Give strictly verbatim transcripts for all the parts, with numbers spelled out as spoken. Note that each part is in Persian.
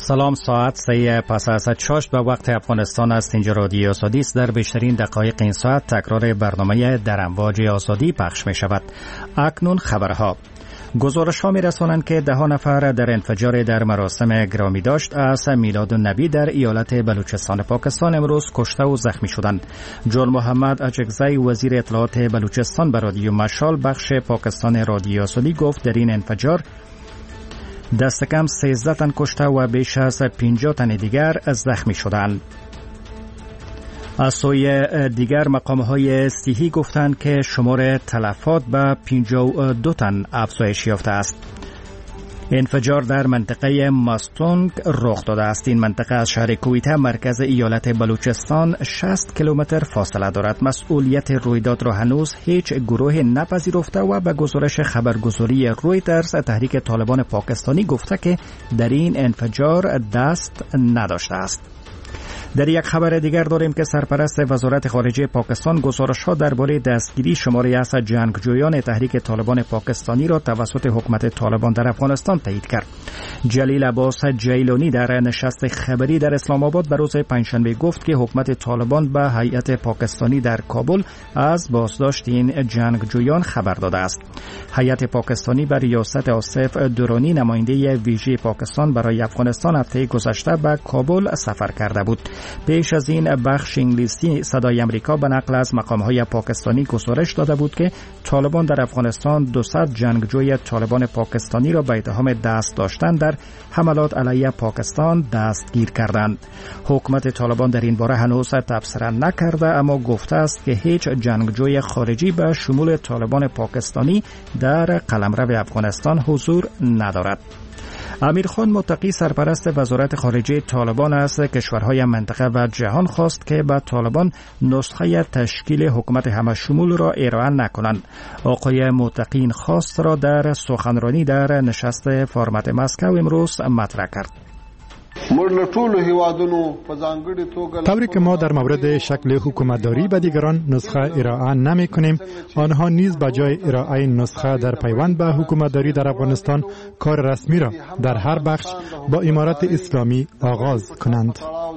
سلام، ساعت سه پس از شش به وقت افغانستان است. اینجا رادیو آزادی است. در بیشترین دقایق این ساعت تکرار برنامه در امواج آزادی پخش می شود. اکنون خبرها. گزارش ها می رسانند که ده نفر در انفجار در مراسم گرامی داشت از میلاد النبی در ایالت بلوچستان پاکستان امروز کشته و زخمی شدند. جل محمد اجگزی وزیر اطلاعات بلوچستان به رادیو مشال بخش پاکستان رادیو آزادی گفت در این انفجار دست کم سیزده تن کشته و بیش از پنجاه تن دیگر زخمی شدند. از سوی دیگر مقام‌های صحی گفتند که شمار تلفات به پنجاه و دو تن افزایش یافته است. انفجار در منطقه ماستونگ رخ داده است. این منطقه از شهر کویته مرکز ایالت بلوچستان شصت کیلومتر فاصله دارد. مسئولیت رویداد را هنوز هیچ گروه نپذیرفته و به گزارش خبرگزاری رویترز تحریک طالبان پاکستانی گفته که در این انفجار دست نداشته است. در یک خبر دیگر داریم که سرپرست وزارت خارجه پاکستان گزارش‌ها درباره دستگیری شماری از جنگجویان تحریک طالبان پاکستانی را توسط حکومت طالبان در افغانستان تایید کرد. جلیل عباس جیلانی در نشست خبری در اسلام آباد به روز پنجشنبه گفت که حکومت طالبان به هیئت پاکستانی در کابل از بازداشت این جنگجویان خبر داده است. هیئت پاکستانی بر ریاست آصف درانی نماینده ویژه پاکستان برای افغانستان هفته گذشته به کابل سفر کرده بود. پیش از این بخش انگلیسی صدای امریکا به نقل از مقام‌های پاکستانی گزارش داده بود که طالبان در افغانستان دویست جنگجوی طالبان پاکستانی را به اتهام دست داشتن در حملات علیه پاکستان دستگیر کردند. حکومت طالبان در این باره هنوز تبصره نکرده، اما گفته است که هیچ جنگجوی خارجی به شمول طالبان پاکستانی در قلمرو افغانستان حضور ندارد. امیر خان متقی سرپرست وزارت خارجه طالبان از کشورهای منطقه و جهان خواست که به طالبان نسخه تشکیل حکومت همه‌شمول را ارائه نکنند. آقای متقی این خواست را در سخنرانی در نشست فرمت مسکو امروز مطرح کرد. طوری که ما در مورد شکل حکومتداری به دیگران نسخه ارائه نمی کنیم، آنها نیز به جای ارائه نسخه در پیوند به حکومتداری در افغانستان کار رسمی را در هر بخش با امارت اسلامی آغاز کنند.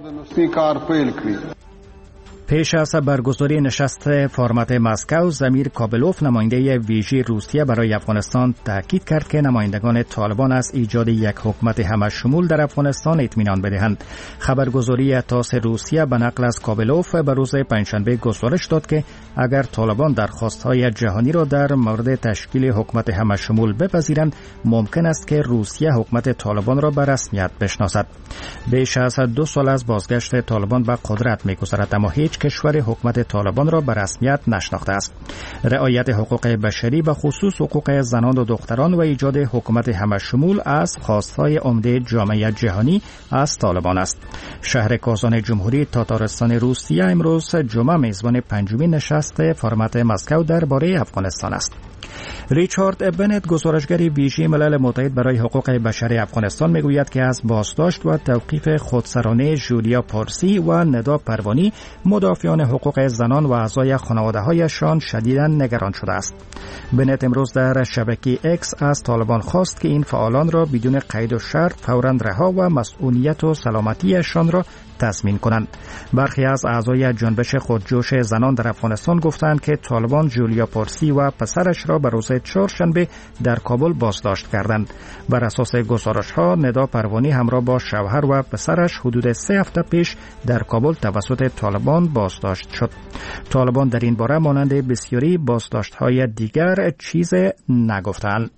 پیش از برگزاری نشست فرمت مسکو، زمیر کابلوف نماینده ویژه روسیه برای افغانستان تاکید کرد که نمایندگان طالبان از ایجاد یک حکومت همه‌شمول در افغانستان اطمینان بدهند. خبرگزاری تاس روسیه به نقل از کابلوف به روز پنجشنبه گزارش داد که اگر طالبان درخواست‌های جهانی را در مورد تشکیل حکومت همه‌شمول بپذیرند، ممکن است که روسیه حکومت طالبان را به رسمیت بشناسد. بیش از دو سال از بازگشت طالبان به قدرت می‌گذرد، اما هیچ کشور حکومت طالبان را به رسمیت نشناخته است. رعایت حقوق بشری به خصوص حقوق زنان و دختران و ایجاد حکومت همه‌شمول از خواست‌های عمده جامعه جهانی از طالبان است. شهر کازان جمهوری تاتارستان روسیه امروز جمعه میزبان پنجمین نشست فرمت مسکو درباره افغانستان است. ریچارد بنت گزارشگر ویژه ملل متحد برای حقوق بشر افغانستان میگوید که از بازداشت و توقیف خودسرانه جولیا پارسی و ندا پروانی مدافعان حقوق زنان و اعضای خانواده‌هایشان شدیداً نگران شده است. بنت امروز در شبکه اکس از طالبان خواست که این فعالان را بدون قید و شرط فوراً رها و مسئولیت و سلامتیشان را تضمین کنند. برخی از اعضای جنبش خودجوش زنان در افغانستان گفتند که طالبان جولیا پارسی و پسرش را به روز چهارشنبه در کابل بازداشت کردند. بر اساس گزارش‌ها ندا پروانی همراه با شوهر و پسرش حدود سه هفته پیش در کابل توسط طالبان بازداشت شد. طالبان در این باره مانند بسیاری بازداشت‌های دیگر چیز نگفتند.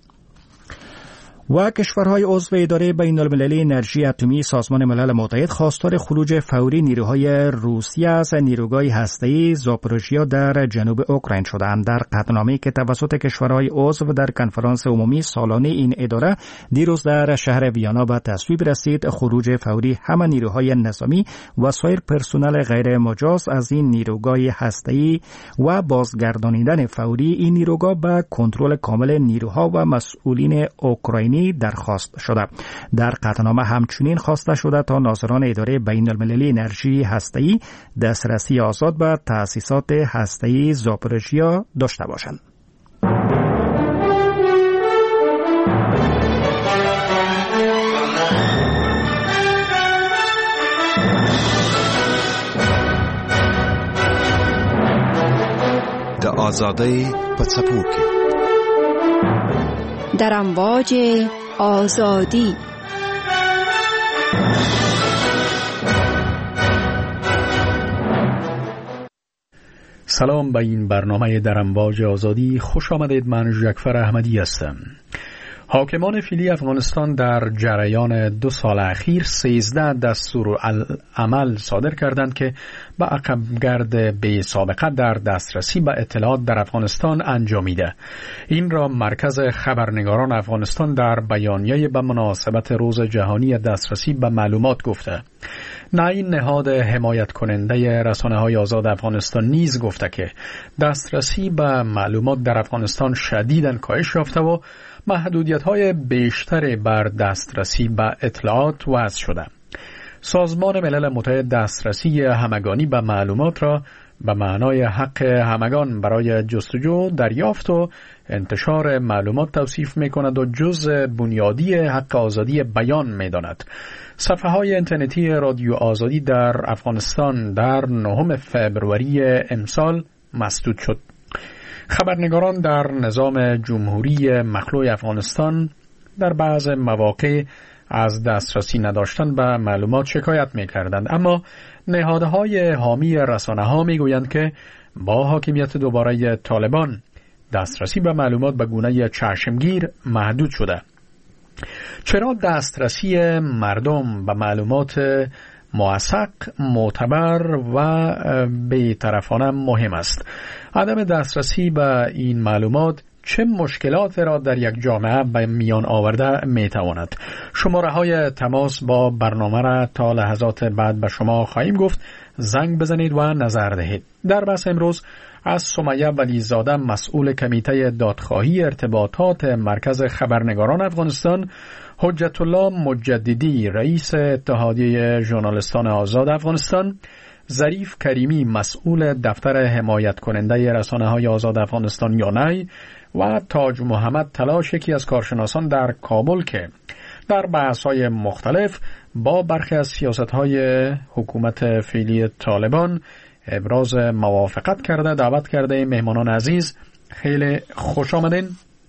و کشورهای عضو اداره بین‌المللی انرژی اتمی سازمان ملل متحد خواستار خروج فوری نیروهای روسیه از نیروگاه هسته‌ای زاپوروژیا در جنوب اوکراین شدند. در قطعنامه‌ای که توسط کشورهای عضو در کنفرانس عمومی سالانه این اداره دیروز در شهر ویانا به تصویب رسید، خروج فوری همه نیروهای نظامی و سایر پرسنل غیر مجاز از این نیروگاه هسته‌ای و بازگردانیدن فوری این نیروگاه به کنترل کامل نیروها و مسئولین اوکراینی درخواست شده. در قطعنامه همچنین خواسته شده تا ناظران اداره بین‌المللی انرژی هسته‌ای دسترسی آزاد به تأسیسات هسته‌ای زاپوروژیا داشته باشند. آزادی پڅپوکي در امواج آزادی. سلام به این برنامه در امواج آزادی. خوش آمدید. من ژکفر احمدی هستم. حاکمان فعلی افغانستان در جریان دو سال اخیر سیزده دستور عمل صادر کردند که به عقبگرد بی سابقه در دسترسی به اطلاعات در افغانستان انجامیده. این را مرکز خبرنگاران افغانستان در بیانیه به مناسبت روز جهانی دسترسی به معلومات گفته. نه این نهاد حمایت کننده رسانه‌های آزاد افغانستان نیز گفته که دسترسی به معلومات در افغانستان شدیداً کاهش یافته و محدودیت‌های بیشتری بر دسترسی به اطلاعات وضع شده. سازمان ملل متحد دسترسی همگانی به معلومات را به معنای حق همگان برای جستجو، دریافت و انتشار معلومات توصیف می‌کند و جزء بنیادی حق آزادی بیان می‌داند. صفحه‌های اینترنتی رادیو آزادی در افغانستان در نهم فوریه امسال مسدود شد. خبرنگاران در نظام جمهوری مخلوع افغانستان در بعض مواقع از دسترسی نداشتن به معلومات شکایت می‌کردند، اما نهادهای حامی رسانه‌ها می‌گویند که با حاکمیت دوباره طالبان دسترسی به معلومات به گونه چشمگیر محدود شده. چرا دسترسی مردم به معلومات موثق، معتبر و بی‌طرفانه مهم است؟ عدم دسترسی به این معلومات چه مشکلات را در یک جامعه به میان آورده میتواند؟ شماره های تماس با برنامه را تا لحظات بعد به شما خواهیم گفت. زنگ بزنید و نظر دهید. در بحث امروز از سمیه ولیزاده، مسئول کمیته دادخواهی ارتباطات مرکز خبرنگاران افغانستان، حجت الله مجددی، رئیس اتحادیه ژورنالیستان آزاد افغانستان، ظریف کریمی، مسئول دفتر حمایت کننده رسانه‌های آزاد افغانستان یانای، و تاج محمد تلاش، یکی از کارشناسان در کابل که در بحث‌های مختلف با برخی از سیاست‌های حکومت فعلی طالبان ابراز موافقت کرده. دعوت کرده مهمانان عزیز، خیلی خوش آمدین.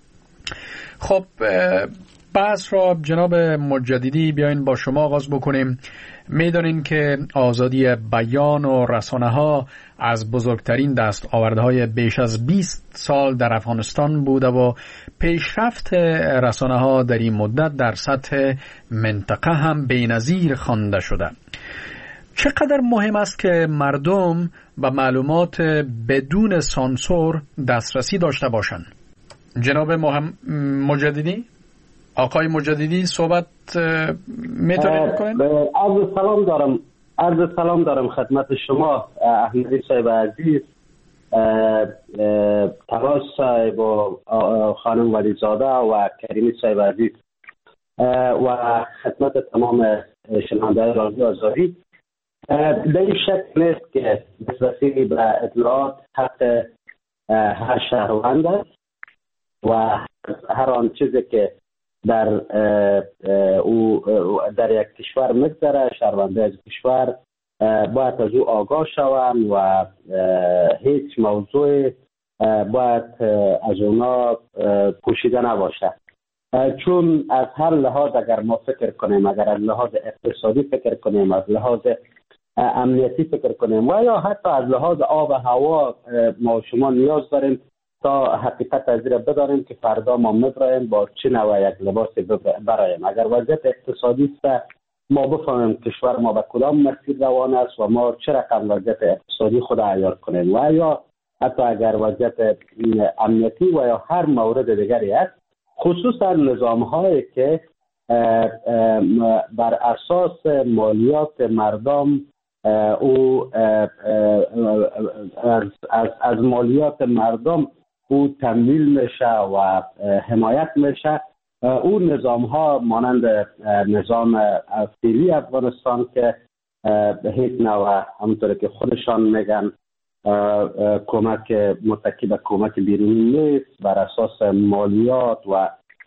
خب بحث را جناب مجددی بیاین با شما آغاز بکنیم. میدانین که آزادی بیان و رسانه ها از بزرگترین دستاوردهای بیش از بیست سال در افغانستان بوده و پیشرفت رسانه ها در این مدت در سطح منطقه هم بی‌نظیر خوانده شده. چقدر مهم است که مردم به معلومات بدون سانسور دسترسی داشته باشند؟ جناب مجددی، آقای مجددی صحبت میتونید بکنید؟ عرض سلام دارم عرض سلام دارم خدمت شما احمدی صاحب عزیز، تلاش صاحب و خانم ولیزاده و کریمی صاحب عزیز و خدمت تمام شنوندگان رادیو آزادی. در این شک نیست که دسترسی به اطلاعات حق هر شهروند است و هر آن چیزی که در او در یک کشور مگذره، شهرونده از کشور باید از او آگاه شوند و هیچ موضوع باید از اونا پوشیده نباشه. چون از هر لحاظ اگر ما فکر کنیم، اگر از لحاظ اقتصادی فکر کنیم، از لحاظ امنیتی فکر کنیم و یا حتی از لحاظ آب و هوا، ما شما نیاز داریم تا حقیقت از را بداریم که فردا ما میبرایم با چه نوع یک لباسی برایم. اگر وضعیت اقتصادی است ما بفهمیم کشور ما به کدام مسیر روان است و ما چه رقم وضعیت اقتصادی خود عیار کنیم و یا حتی اگر وضعیت امنیتی و یا هر مورد دیگری است، خصوصا نظام هایی که بر اساس مالیات مردم او از, از, از مالیات مردم او تمویل میشه و حمایت میشه، اون نظام ها مانند نظام فعلی افغانستان که هیچ نوع همونطور که خودشان میگن کمک متکی به کمک بیرونی نیست، بر اساس مالیات و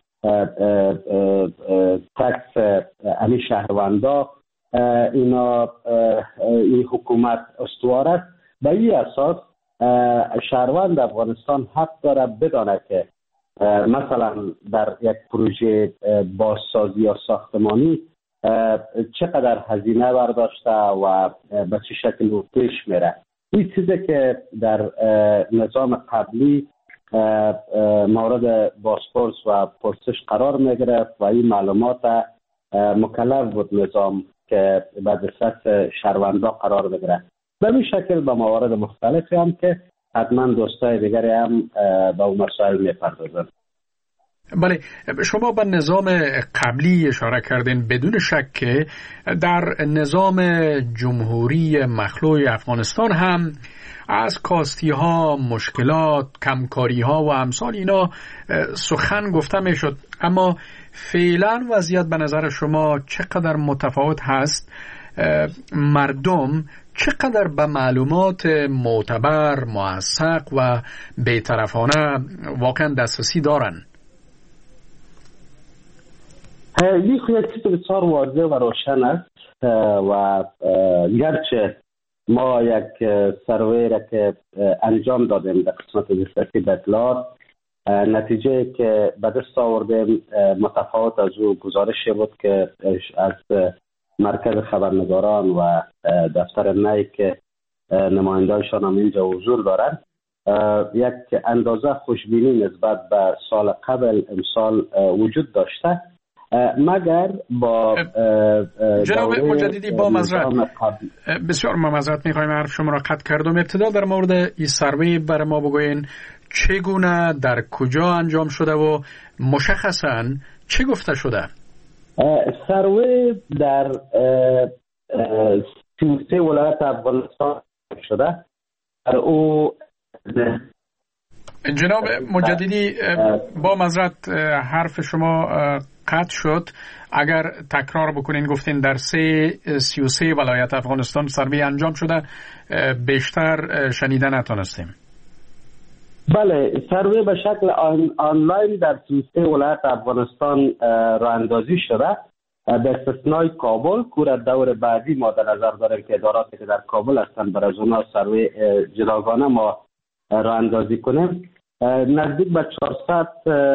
تکس امی شهروندا اینا این حکومت استوار است. به این اساس شهروند افغانستان حق داره بدانه که مثلا در یک پروژه بازسازی یا ساختمانی چقدر هزینه برداشته و به چه شکل پیش میره. این چیزی که در نظام قبلی مورد بازپرس و پرسش قرار میگرفت و این معلومات مکلف بود نظام که به دسترس شهروندا قرار بگیره. به این شکل به موارد مختلفی هم که حتما دوستای دیگری هم به اون مسائل میپردازند. بله، شما به نظام قبلی اشاره کردین. بدون شک که در نظام جمهوری مخلوع افغانستان هم از کاستی ها، مشکلات، کمکاری ها و امثال اینا سخن گفته می شد، اما فعلا وضعیت به نظر شما چقدر متفاوت هست؟ مردم چقدر به معلومات معتبر، موثق و بی‌طرفانه واقعا دسترسی دارن؟ این یک چیز بسیار واضح و روشن است و گرچه ما یک سروی را که انجام دادیم در قسمت دسترسی به اطلاعات، نتیجه که به دست آوردیم متفاوت از او گزارشی بود که از مرکز خبرنگاران و دفتر نی که نماینده‌شان هم اینجا حضور دارند، یک اندازه خوشبینی نسبت به سال قبل امسال وجود داشته، مگر با جناب مجددی با معذرت بسیار معذرت میخوایم حرف شما را قطع کردم. ابتدا در مورد این سروی بر ما بگوین چگونه، در کجا انجام شده و مشخصاً چه گفته شده؟ سروی در سی و سه ولایت افغانستان شده. او جناب مجددی با معذرت حرف شما قطع شد. اگر تکرار بکنین، گفتین در سه سی و سه ولایت افغانستان سروی انجام شده، بیشتر شنیده نتونستیم. بله، سروی به شکل آن، آنلاین در سی و سه ولایت افغانستان راه اندازی شده، به استثنای کابل که دور بعدی ما در نظر داریم که اداراتی که در کابل هستند بر از اونها سروی جداگانه ما راه اندازی کنیم. نزدیک به چهارصد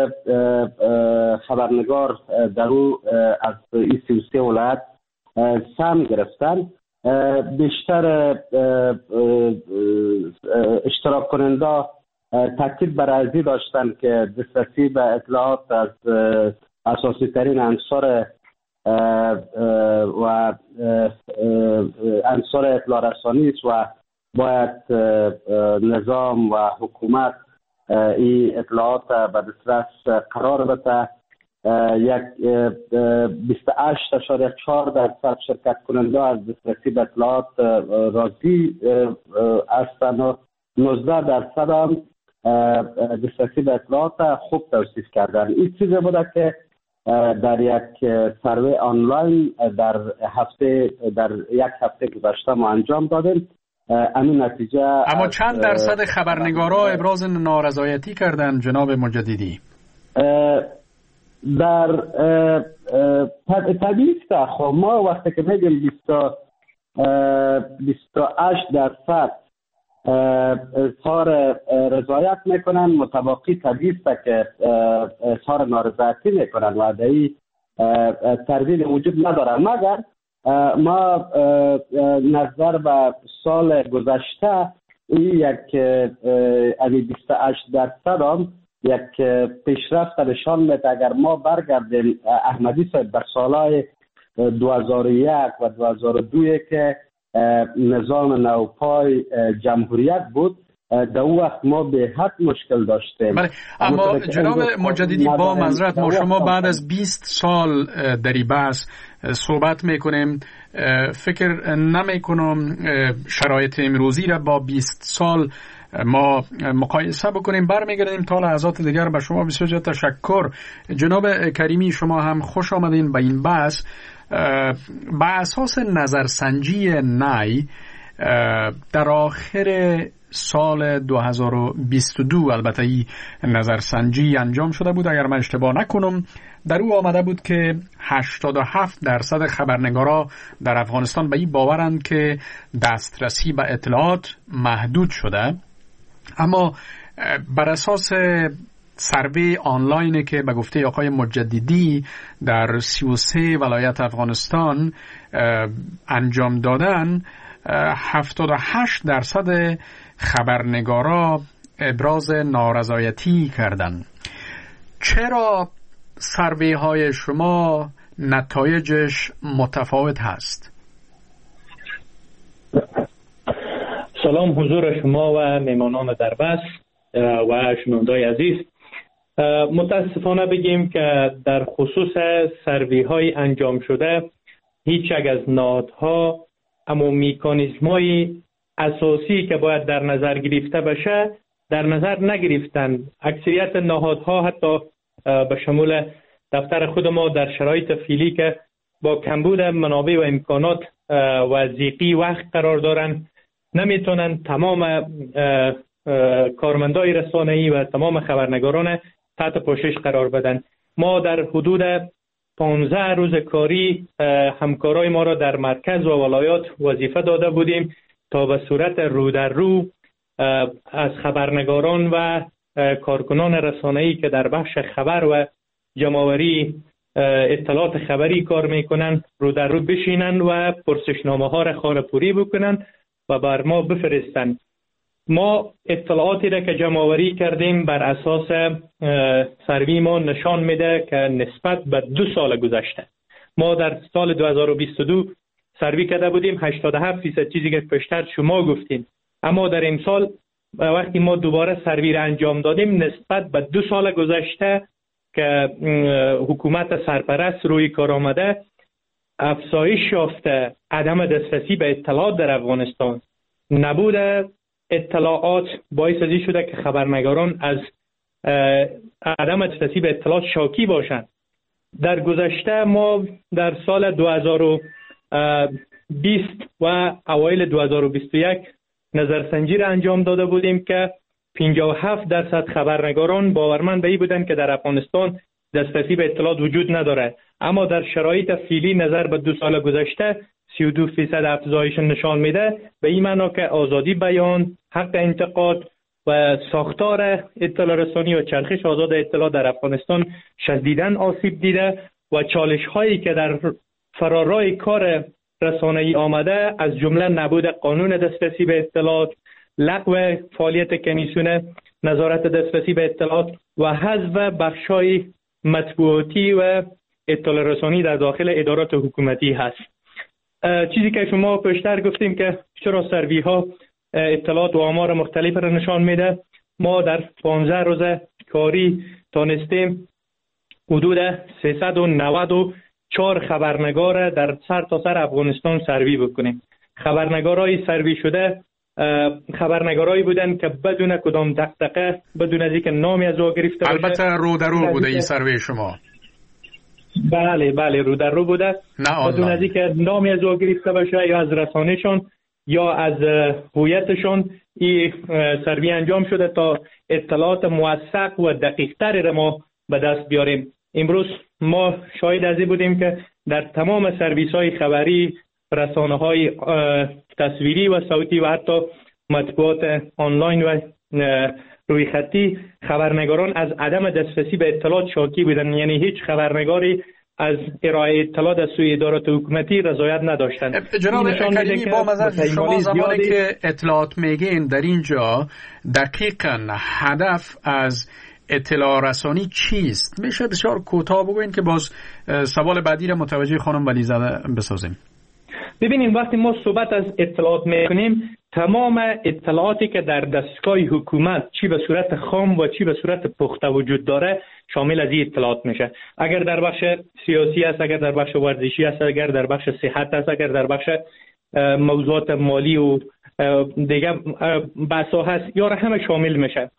خبرنگار در او از این سی و سه ولایت سهم گرفتن. بیشتر اشتراک کننده تاکید بر ارزی داشتن که دسترسی به اطلاعات از اساسی ترین عنصر و عنصر اطلاع رسانی است و باید نظام و حکومت این اطلاعات به دسترس قرار بده. یک بیست و هشت اشاره چهار درصد شرکت کننده از دسترسی به اطلاعات راضی هستند و نوزده درصد هم دسترسی به اطلاعات خوب توصیف کردن. این چیزی بوده که در یک سروی آنلاین در هفته در یک هفته گذشته ما انجام دادیم. همین نتیجه. اما چند درصد خبرنگارا ابراز نارضایتی کردن جناب مجددی؟ در طبیعی است. خب ما وقتی که میگیم بیست و هشت درصد اظهار رضایت میکنن، متباقی طبیعی است که اظهار نارضایتی میکنن و دایی تردید وجود ندارن. مگر ما نظر به سال گذشته این یک یعنی بیست و هشت درصد هم یک پیشرفت نشان میده. اگر ما برگردیم احمدی صاحب در سالهای دو هزار و یک و دو هزار و دو که نظام نوپای جمهوریت بود، در اون وقت ما به حد مشکل داشتیم. بله، اما جناب مجددی با معذرت ما شما بعد از بیست سال در این بحث صحبت میکنیم، فکر نمیکنم شرایط امروزی را با بیست سال ما مقایسه بکنیم. برمیگردیم تا لحظات دیگر. به شما بسیار تشکر. جناب کریمی، شما هم خوش آمدین به این بحث. به اساس نظرسنجی نی در آخر سال دو هزار و بیست و دو، البته این نظرسنجی انجام شده بود اگر من اشتباه نکنم، در او آمده بود که هشتاد و هفت درصد خبرنگارا در افغانستان به این باورند که دسترسی به اطلاعات محدود شده اما بر اساس سروی آنلاینی که به گفته آقای مجددی در سی و سه ولایت افغانستان انجام دادن، هفتاد و هشت درصد خبرنگارا ابراز نارضایتی کردند. چرا سروی های شما نتایجش متفاوت هست؟ سلام حضور شما و میمانان در بس و شنوندای عزیز. متاسفانه بگیم که در خصوص سروی های انجام شده هیچ یک از نهادها اما میکانیزم های اساسی که باید در نظر گرفته بشه در نظر نگرفتن. اکثریت نهادها حتی به شمول دفتر خود ما در شرایط فعلی که با کمبود منابع و امکانات و ضیقی وقت قرار دارن نمیتونن تمام کارمندای رسانه‌ای و تمام خبرنگاران تحت پوشش قرار بدن. ما در حدود پانزده روز کاری همکارای ما را در مرکز و ولایات وظیفه داده بودیم تا به صورت رو در رو از خبرنگاران و کارکنان رسانه‌ای که در بخش خبر و جمع‌آوری اطلاعات خبری کار میکنن رو در رو بشینن و پرسشنامه ها را خانه‌پوری بکنن و بر ما بفرستن. ما اطلاعاتی را که جمع‌آوری کردیم بر اساس سروی ما نشان میده که نسبت به دو سال گذشته ما در سال دو هزار و بیست و دو سروی کرده بودیم هشتاد و هفت درصد، چیزی که پیشتر شما گفتین. اما در امسال وقتی ما دوباره سروی را انجام دادیم نسبت به دو سال گذشته که حکومت سرپرست روی کار آمده افزایش یافته عدم دسترسی به اطلاعات در افغانستان، نبود اطلاعات باعث ازی شده که خبرنگاران از عدم دسترسی به اطلاعات شاکی باشند. در گذشته ما در سال دو هزار و بیست و اوایل دو هزار و بیست و یک نظرسنجی را انجام داده بودیم که پنجاه و هفت درصد خبرنگاران باورمند به این بودند که در افغانستان دسترسی به اطلاعات وجود نداره. اما در شرایط فعلی نظر به دو سال گذشته سی و دو درصد افزایش نشان میده، به این معنا که آزادی بیان، حق انتقاد و ساختار اطلاع رسانی و چرخش آزاد اطلاع در افغانستان شدیداً آسیب دیده و چالش هایی که در فرارای کار رسانه‌ای آمده از جمله نبود قانون دسترسی به اطلاعات، لغو فعالیت کمیسیون نظارت دسترسی به اطلاعات و حذف بخش‌های مطبوعاتی و اطلاع رسانی در داخل ادارات حکومتی هست. چیزی که شما پیشتر گفتیم که چرا سروی ها اطلاعات و آمار مختلف را نشان میده، ما در پانزده روز کاری تانستیم حدود سیصد و نود و چهار خبرنگار در سر تا سر افغانستان سروی بکنیم. خبرنگارای سروی شده خبرنگارایی بودن که بدون کدام دغدغه، بدون از اینکه نامی از او گرفته باشه. البته رو در رو بوده این سروی شما؟ بله بله رو در رو بوده، بدون از اینکه نامی از او گرفته باشه یا از رسانه‌شون یا از هویتشون این سروی انجام شده تا اطلاعات موثق و دقیق‌تری را ما به دست بیاریم. امروز ما شاهد از این بودیم که در تمام سرویس‌های خبری، رسانه‌های تصویری و صوتی و حتی مطبوعات آنلاین و روی خطی خبرنگاران از عدم دسترسی به اطلاعات شاکی بودند. یعنی هیچ خبرنگاری از ارائه اطلاعات از سوی ادارات حکومتی رضایت نداشتند. جناب کریمی، با مزد شما زمانی که اطلاعات میگین در اینجا دقیقاً هدف از اطلاع رسانی چیست؟ میشه بسیار کوتاه بگوین که باز سوال بعدی را متوجه خانم ولیزاده بسازیم. ببینید وقتی ما صحبت از اطلاعات میکنیم تمام اطلاعاتی که در دستگاه حکومت چی به صورت خام و چی به صورت پخته وجود داره شامل از این اطلاعات میشه. اگر در بخش سیاسی است، اگر در بخش ورزشی است، اگر در بخش صحت است، اگر در بخش موضوعات مالی و دیگه بحثا هست، یا همه شامل میشه.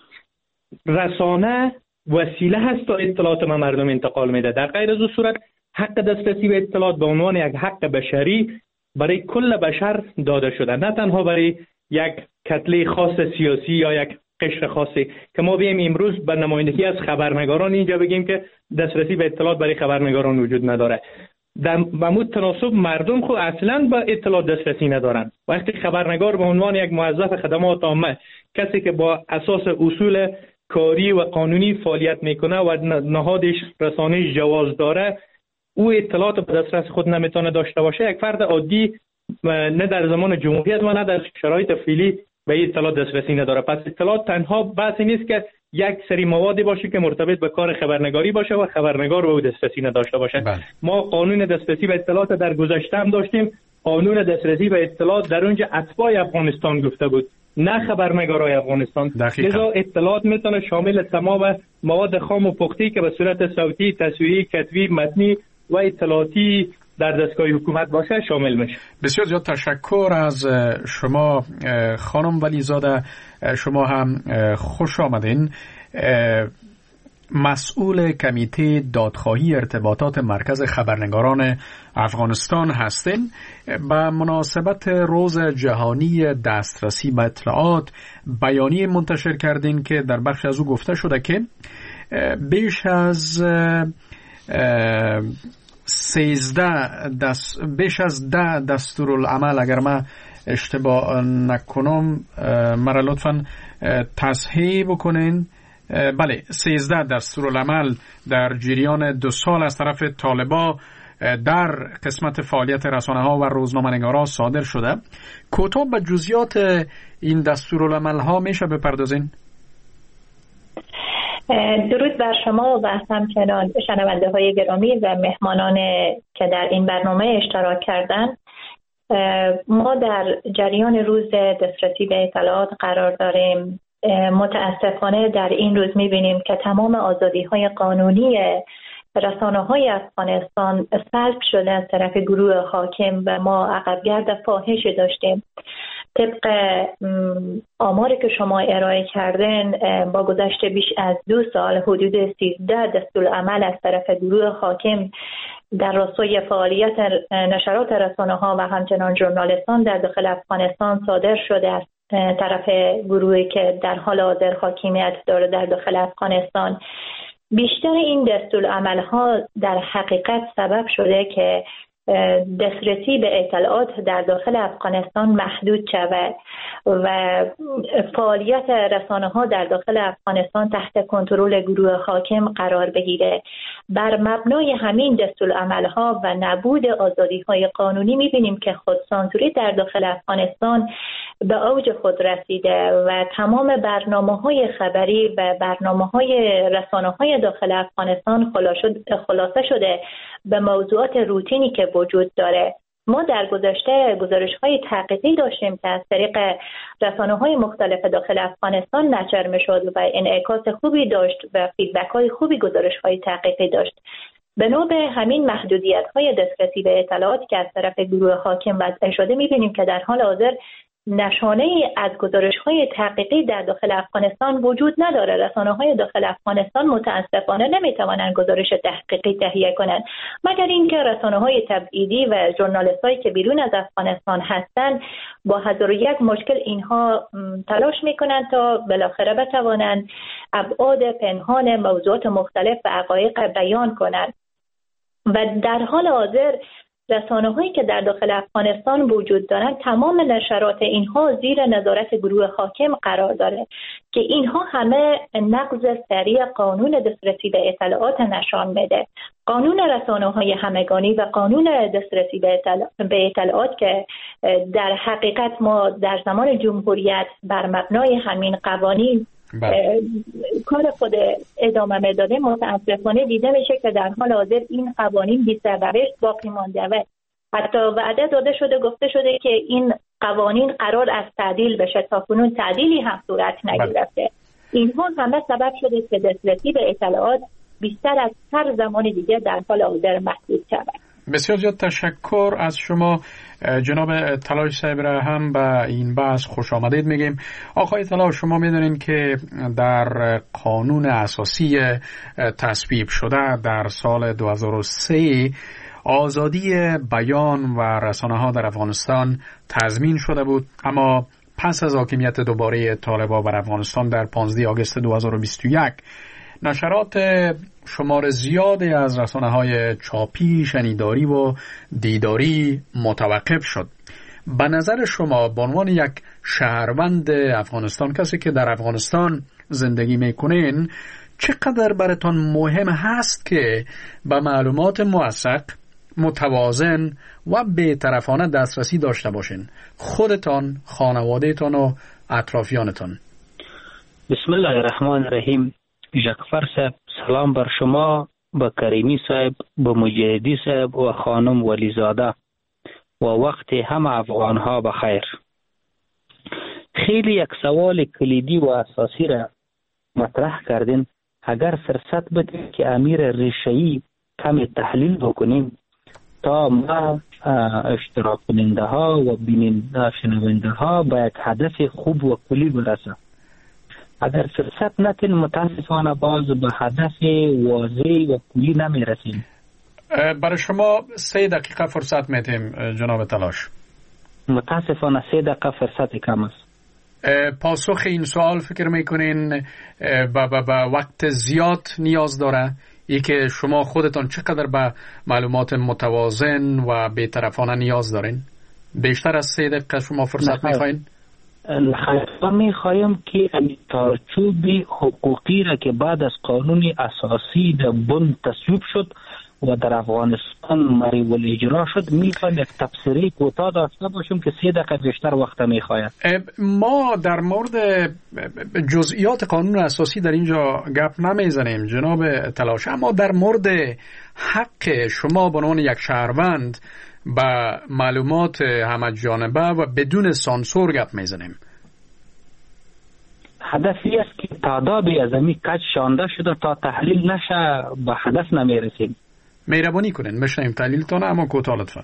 رسانه وسیله هست تا اطلاعات ما مردم انتقال میده. در غیر از اون صورت حق دسترسی به اطلاعات به عنوان یک حق بشری برای کل بشر داده شده، نه تنها برای یک کتله خاص سیاسی یا یک قشر خاصی که ما بیم امروز به نمایندگی از خبرنگاران اینجا بگیم که دسترسی به اطلاعات برای خبرنگاران وجود نداره. در ممود تناسب مردم خود اصلا به اطلاع دسترسی ندارن. وقتی خبرنگار به عنوان یک موظف خدمات عامه، کسی که با اساس اصول کاری و قانونی فعالیت میکنه و نهادش رسانه جواز داره، او اطلاعات به دسترس خود نمیتونه داشته باشه. یک فرد عادی نه در زمان جمهوریت و نه در شرایط فعلی به این اطلاع دسترسی نداره. پس اطلاعات تنها بحثی نیست که یک سری موادی باشه که مرتبط به کار خبرنگاری باشه و خبرنگار به او دسترسی نداشته باشه. بله. ما قانون دسترسی به اطلاعات در گذشته هم داشتیم. قانون دسترسی به اطلاعات در اونجا اتباع افغانستان گفته بود، نه خبرنگارای افغانستان. لذا اطلاعات میتونه شامل تمام مواد خام و پختی که به صورت صوتی، تصویری، کتبی، متنی و اطلاعاتی در دستگاه حکومت باشه شامل میشه. بسیار زیاد تشکر از شما خانم ولیزاده. شما هم خوش آمدین. مسئول کمیته دادخواهی ارتباطات مرکز خبرنگاران افغانستان هستین. به مناسبت روز جهانی دسترسی به اطلاعات بیانیه منتشر کردین که در بخش از او گفته شده که بیش از سیزده دست بیش از ده دستورالعمل، اگر من اشتباه نکنم مرا لطفاً تصحیح بکنین، بله سیزده دستورالعمل در جریان دو سال از طرف طالبا در قسمت فعالیت رسانه ها و روزنامه نگارا صادر شده. کوتاه به جزئیات این دستورالعمل ها میشه بپردازین؟ درود بر شما و همچنان شنونده های گرامی و مهمانان که در این برنامه اشتراک کردند. ما در جریان روز دسترسی به اطلاعات قرار داریم. متاسفانه در این روز می‌بینیم که تمام آزادی‌های قانونی رسانه‌های افغانستان سلب شده از طرف گروه حاکم و ما عقبگرد فاحشی داشتیم. طبق آماری که شما ارائه کردن، با گذشت بیش از دو سال حدود سیزده دستورالعمل از طرف گروه حاکم در راستای فعالیت نشرات رسانه‌ها و همچنان ژورنالیستان در داخل افغانستان صادر شده است طرف گروهی که در حال حاضر حاکمیت داره در داخل افغانستان. بیشتر این دستورالعمل‌ها در حقیقت سبب شده که دسترسی به اطلاعات در داخل افغانستان محدود شود و فعالیت رسانه‌ها در داخل افغانستان تحت کنترل گروه حاکم قرار بگیره. بر مبنای همین دستورالعمل‌ها و نبود آزادی‌های قانونی می‌بینیم که خودسانسوری در داخل افغانستان به اوج خود رسیده و تمام برنامه‌های خبری و برنامه‌های رسانه‌های داخل افغانستان خلاصه شده به موضوعات روتینی که وجود داره. ما در گذشته گزارش‌های تحقیقی داشتیم که از طریق رسانه‌های مختلف داخل افغانستان نشر می‌شد و انعکاس خوبی داشت و فیدبک‌های خوبی گزارش‌های تحقیقی داشت. به نوع همین محدودیت‌های دسترسی به اطلاعات که از طرف گروه حاکم وضع شده می‌بینیم که در حال حاضر نشانه‌ای از گزارش‌های تحقیقی در داخل افغانستان وجود نداره. رسانه‌های داخل افغانستان متأسفانه نمی‌توانند گزارش تحقیقی تهیه کنند مگر اینکه رسانه‌های تبعیدی و ژورنالیست‌هایی که بیرون از افغانستان هستند با هزار و یک مشکل اینها تلاش می‌کنند تا بالاخره بتوانند ابعاد پنهان موضوعات مختلف و حقایق بیان کنند. و در حال حاضر رسانه‌هایی که در داخل افغانستان وجود دارند، تمام نشرات اینها زیر نظارت گروه حاکم قرار داره که اینها همه نقض سریع قانون دسترسی به اطلاعات نشان میده. قانون رسانه‌های همگانی و قانون دسترسی به اطلاعات که در حقیقت ما در زمان جمهوریت بر مبنای همین قوانین بله. کار خود ادامه میداده، متاسفانه دیده میشه که در حال حاضر این قوانین بی سرنوشت باقی مانده و حتی وعده داده شده، گفته شده که این قوانین قرار از تعدیل بشه، تا کنون تعدیلی هم صورت نگرفته. اینها همه سبب شده که دسترسی به اطلاعات بیشتر از هر زمان دیگه در حال حاضر محدود شود. بسیار زیاد تشکر از شما جناب طلایش صاحب، را هم به این بحث خوش آمدید میگیم. آقای طلایش، شما میدونین که در قانون اساسی تصویب شده در سال دو هزار و سه آزادی بیان و رسانه ها در افغانستان تضمین شده بود، اما پس از حاکمیت دوباره طالبان بر افغانستان در پانزده آگوست دو هزار و بیست و یک نشرات شمار زیادی از رسانه‌های چاپی، شنیداری و دیداری متوقف شد. به نظر شما به عنوان یک شهروند افغانستان، کسی که در افغانستان زندگی میکنین، چقدر براتون مهم هست که به معلومات موثق، متوازن و بی‌طرفانه دسترسی داشته باشین، خودتان، خانوادهتان و اطرافیانتان؟ بسم الله الرحمن الرحیم. جعفر صاحب، سلام بر شما، به کریمی صاحب، به مجاهدی صاحب و خانم ولیزاده و وقت همه افغان ها بخیر. خیلی یک سوال کلیدی و اساسی را مطرح کردین. اگر فرصت بدید که امیر ریشه‌ای کمی تحلیل بکنیم تا ما اشتراک کننده ها و بیننده شنونده ها به یک هدف خوب و کلی برسه. اگر فرصت نتین متاسفانه باز به هدف واضح و کلی نمی رسیم. برای شما سه دقیقه فرصت میتیم جناب تلاش. متاسفانه سه دقیقه فرصت کم است. پاسخ این سوال فکر میکنین با, با, با وقت زیاد نیاز داره؟ ای که شما خودتان چقدر به معلومات متوازن و بی‌طرفانه نیاز دارین؟ بیشتر از سه دقیقه شما فرصت میخواین؟ ما میخوایم که چارچوب حقوقی را که بعد از قانون اساسی در بن تصویب شد و در افغانستان مریو الاجرا شد، میخوایم یک تفسیری کوتاه داشته باشیم که سه دقیقه بیشتر وقت میخواید. ما در مورد جزئیات قانون اساسی در اینجا گپ نمیزنیم جناب تلاش، اما در مورد حق شما به عنوان یک شهروند با معلومات همه جانبه و بدون سانسور گپ میزنیم. هدفی است که تعدادی از امی کج شانده شده تا تحلیل نشه به هدف نمیرسیم. مهربانی کنین بشنیم تحلیلتان، اما کوتاه لطفاً.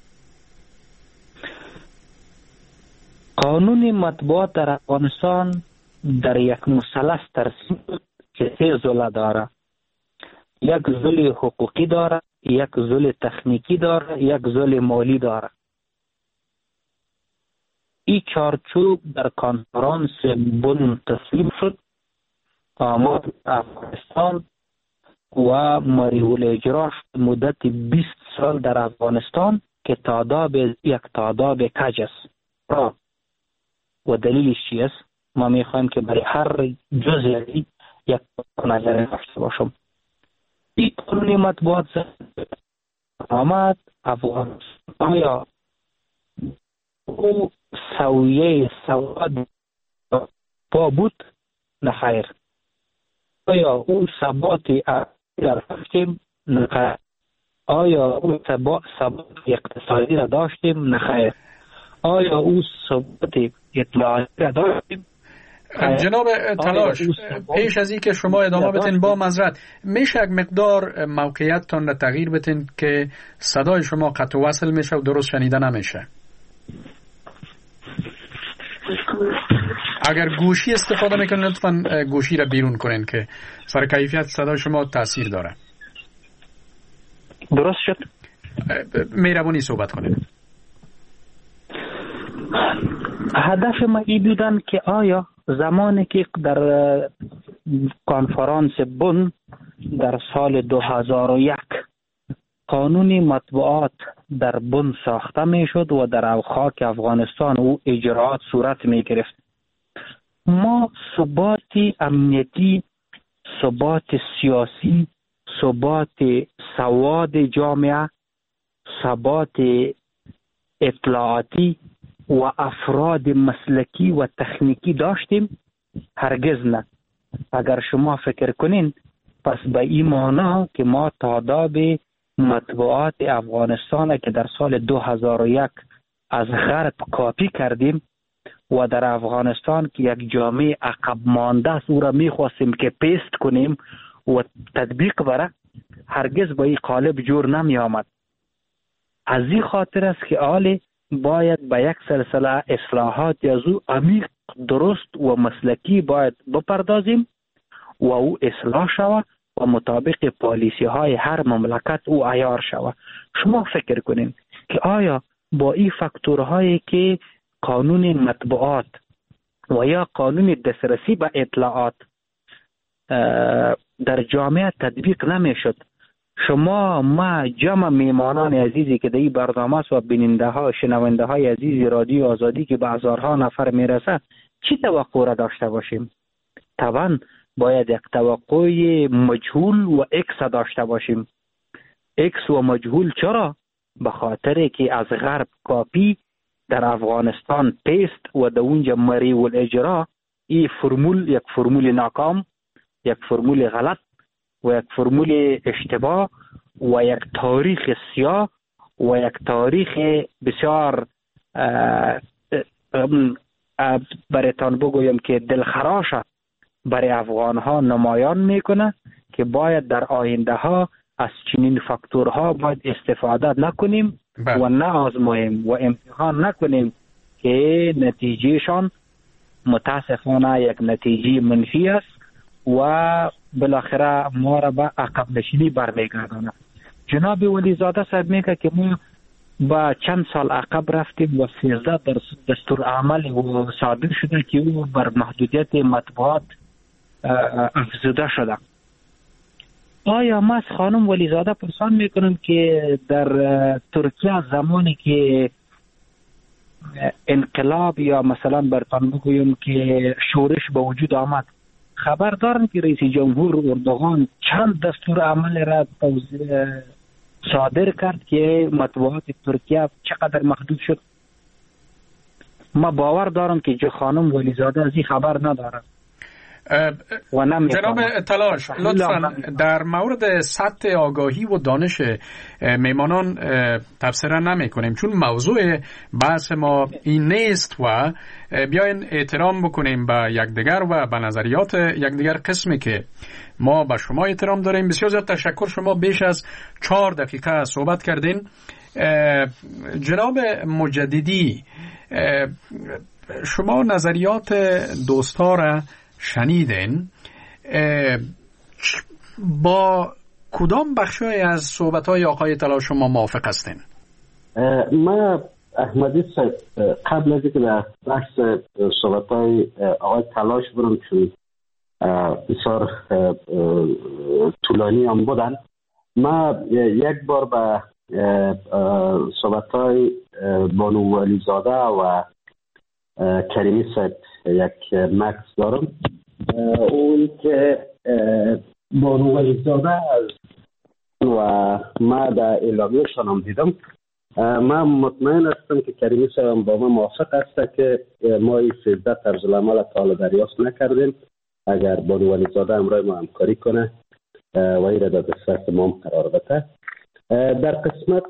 قانون مطبوعات در افغانستان در یک مثلث ترسیم که سه ضلع داره. یک ضلع حقوقی داره، یک ضلع تکنیکی داره، یک ضلع مالی داره. این چارچوب در کنفرانس بن تصویب شد. آمد افغانستان و مریول اجرا شد مدت بیست سال در افغانستان که تعداد یک تعداد کج است. و دلیلش چی است؟ ما میخوایم که برای هر جزئی یک نظر داشته باشم. این قانون مطبوعات آمد افغانستان آیا او سویه سواد با بود؟ نخیر. آیا او ثباتی در داشتیم؟ نخیر. آیا او ثبات اقتصادی را داشتیم؟ نخیر. آیا او ثبات اطلاعاتی را داشتیم؟ جناب تلاش، پیش از این که شما ادامه بتین با معذرت، میشه یک مقدار موقعیتتان را تغییر بتین که صدای شما قطع و وصل میشه و درست شنیده نمیشه؟ اگر گوشی استفاده میکنین لطفاً گوشی را بیرون کنین که سر کیفیت صدای شما تاثیر داره. درست شد؟ مهربانی صحبت کنین. هدف ما این بودن که آیا زمانی که در کنفرانس بن در سال دو هزار و یک قانون مطبوعات در بن ساخته می شد و در خاک افغانستان او اجراعات صورت می گرفت، ما ثبات امنیتی، ثبات سیاسی، ثبات سواد جامعه، ثبات اطلاعاتی و افراد مسلکی و تکنیکی داشتیم؟ هرگز نه. اگر شما فکر کنین پس به این معنا که ما تعداد مطبوعات افغانستان که در سال دو هزار و یک از غرب کاپی کردیم و در افغانستان که یک جامعه عقب مانده است او را میخواستیم که پیست کنیم و تطبیق بره، هرگز با این قالب جور نمی آمد. از این خاطر است که آل باید به یک سلسله اصلاحات از او عمیق، درست و مسلکی باید بپردازیم و او اصلاح شود و مطابق پالیسی های هر مملکت او عیار شود. شما فکر کنید که آیا با این فاکتورهایی که قانون مطبوعات و یا قانون دسترسی به اطلاعات در جامعه تطبیق نمیشد. شما ما جمع میمانان عزیزی که در این برنامه است و بیننده ها شنونده های عزیزی رادیو آزادی که به هزارها نفر میرسه چی توقع را داشته باشیم؟ طبعا باید یک توقع مجهول و اکس داشته باشیم. اکس و مجهول چرا؟ به خاطر که از غرب کاپی در افغانستان پیست و در اونجا مری و الاجرا این فرمول یک فرمول ناکام، یک فرمول غلط و یک فرمول اشتباه و یک تاریخ سیاه و یک تاریخ بسیار برایتان بگویم که دلخراشه برای افغان ها نمایان میکنه که باید در آینده ها از چنین فاکتورها باید استفاده نکنیم بله. و نه آزماییم و امتحان نکنیم که نتیجهشان متاسفانه یک نتیجه منفی است و بالاخره ما را به عقب نشینی برمیگرداند. جناب ولیزاده صاحب میگه که ما با چند سال عقب رفتیم و سیزده در دستور عمل و صادر شده که او بر محدودیت مطبوعات افزوده شده. آیا ما از خانم ولیزاده پرسان میکنم که در ترکیه زمانی که انقلاب یا مثلا برتان بگویم که شورش به وجود آمد خبر دارن که رئیس جمهور اردوغان چند دستور عمل را صادر کرد که مطبوعات ترکیه چقدر محدود شد؟ ما باور دارم که جو خانم ولیزاده از این خبر ندارد. جناب تلاش لطفا در مورد سطح آگاهی و دانش میمانان تبصره نمی کنیم چون موضوع بحث ما این نیست و بیاین احترام بکنیم به یکدیگر و به نظریات یکدیگر. قسمی که ما به شما احترام داریم. بسیار زیاد تشکر، شما بیش از چهار دقیقه صحبت کردین. جناب مجددی، شما نظریات دوستا را شنیدین، با کدام بخشای از صحبت‌های آقای تلاش شما موافق هستین؟ ما احمدی صاحب قبل از اینکه در بحث صحبت‌های آقای تلاش برم چون بسیار طولانی هم بودن، ما یک بار به صحبت‌های بانو ولیزاده و کریمی صاحب یک مکس دارم. اون که بانو ولیزاده از و ما در اعلامیه‌شان هم دیدم، من مطمئن هستم که کریمی صاحب با ما موافق است که ما این سیزده طرز العمل تا حالا دریافت نکردیم. اگر بانو ولیزاده امرای ما همکاری کنه و این را در دسترس ما هم قرار بده. در قسمت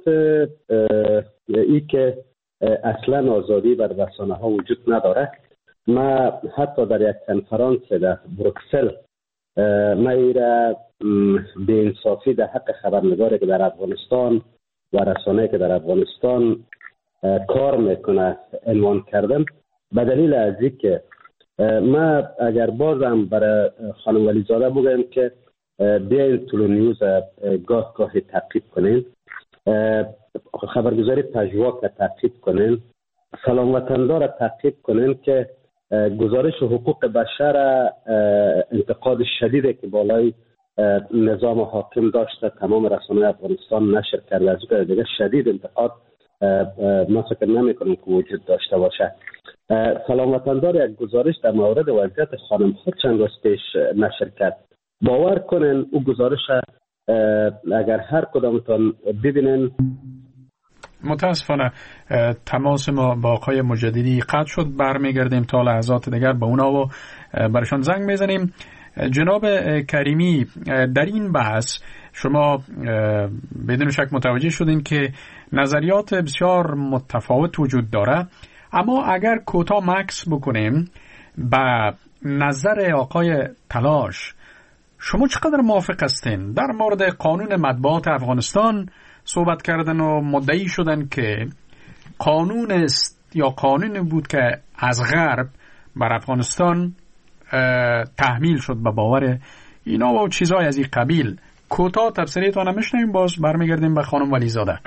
ای که اصلا آزادی بر رسانه ها وجود نداره، ما حتی در یک کنفرانس در بروکسل ما ای را به انصافی در حق خبرنگاری که در افغانستان و رسانه که در افغانستان کار میکنه عنوان کردم، به دلیل از اینکه ما اگر بازم برای خانم ولیزاده بگویم که بیاین طلوع نیوز گاه گاهی تعقیب کنین، خبرگزاری پژواک را تعقیب کنین، سلام وطندار را تعقیب کنین که گزارش حقوق بشر انتقاد شدیدی که بالای نظام حاکم داشته تمام رسانه‌های افغانستان نشر کرده، از اون دیگه شدید انتقاد ما فکر نمی‌کنم که وجود داشته باشه. سلام وطندار یک گزارش در مورد وضعیت خانم ها چند روز پیش نشر کرد. باور کنین او گزارش اگر هر کدامتان ببینن. متاسفانه تماس ما با آقای مجددی قطع شد، برمیگردیم تا لحظات دیگر با اونا و برشان زنگ میزنیم. جناب کریمی، در این بحث شما بدون شک متوجه شدین که نظریات بسیار متفاوت وجود داره، اما اگر کوتاه مکس بکنیم با نظر آقای تلاش، شما چقدر موافق هستین؟ در مورد قانون مطبوعات افغانستان صحبت کردن و مدعی شدن که قانون است یا قانون بود که از غرب بر افغانستان تحمیل شد به باور اینا و چیزهای از این قبیل. کوتاه تفسیرتون میشنویم، باز برمیگردیم به خانم ولیزاده.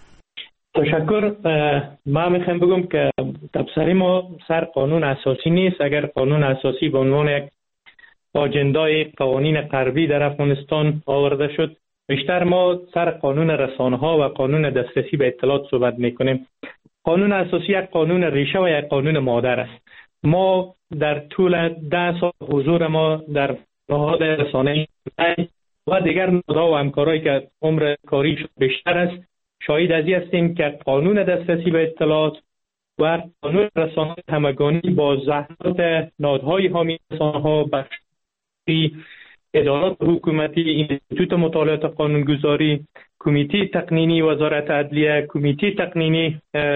تشکر. ما میخوام بگم که تفسیر ما سر قانون اساسی نیست. اگر قانون اساسی به عنوان یک آجندای قوانین غربی در افغانستان آورده شد. بیشتر ما سر قانون رسانه‌ها و قانون دسترسی به اطلاعات صحبت میکنیم. قانون اساسی یک قانون ریشه و یک قانون مادر است. ما در طول ده سال حضور ما در نهاد رسانه‌ای و دیگر نهادها و همکارایی که عمر کاری بیشتر است شاهد از این هستیم که قانون دسترسی به اطلاعات و قانون رسانه‌های همگانی با زحمات نهادهای حامی رسانه‌ها، بخشی ادارات حکومتی، انستیتوت مطالعات قانونگذاری، کمیته تقنینی وزارت عدلیه، کمیته تقنینی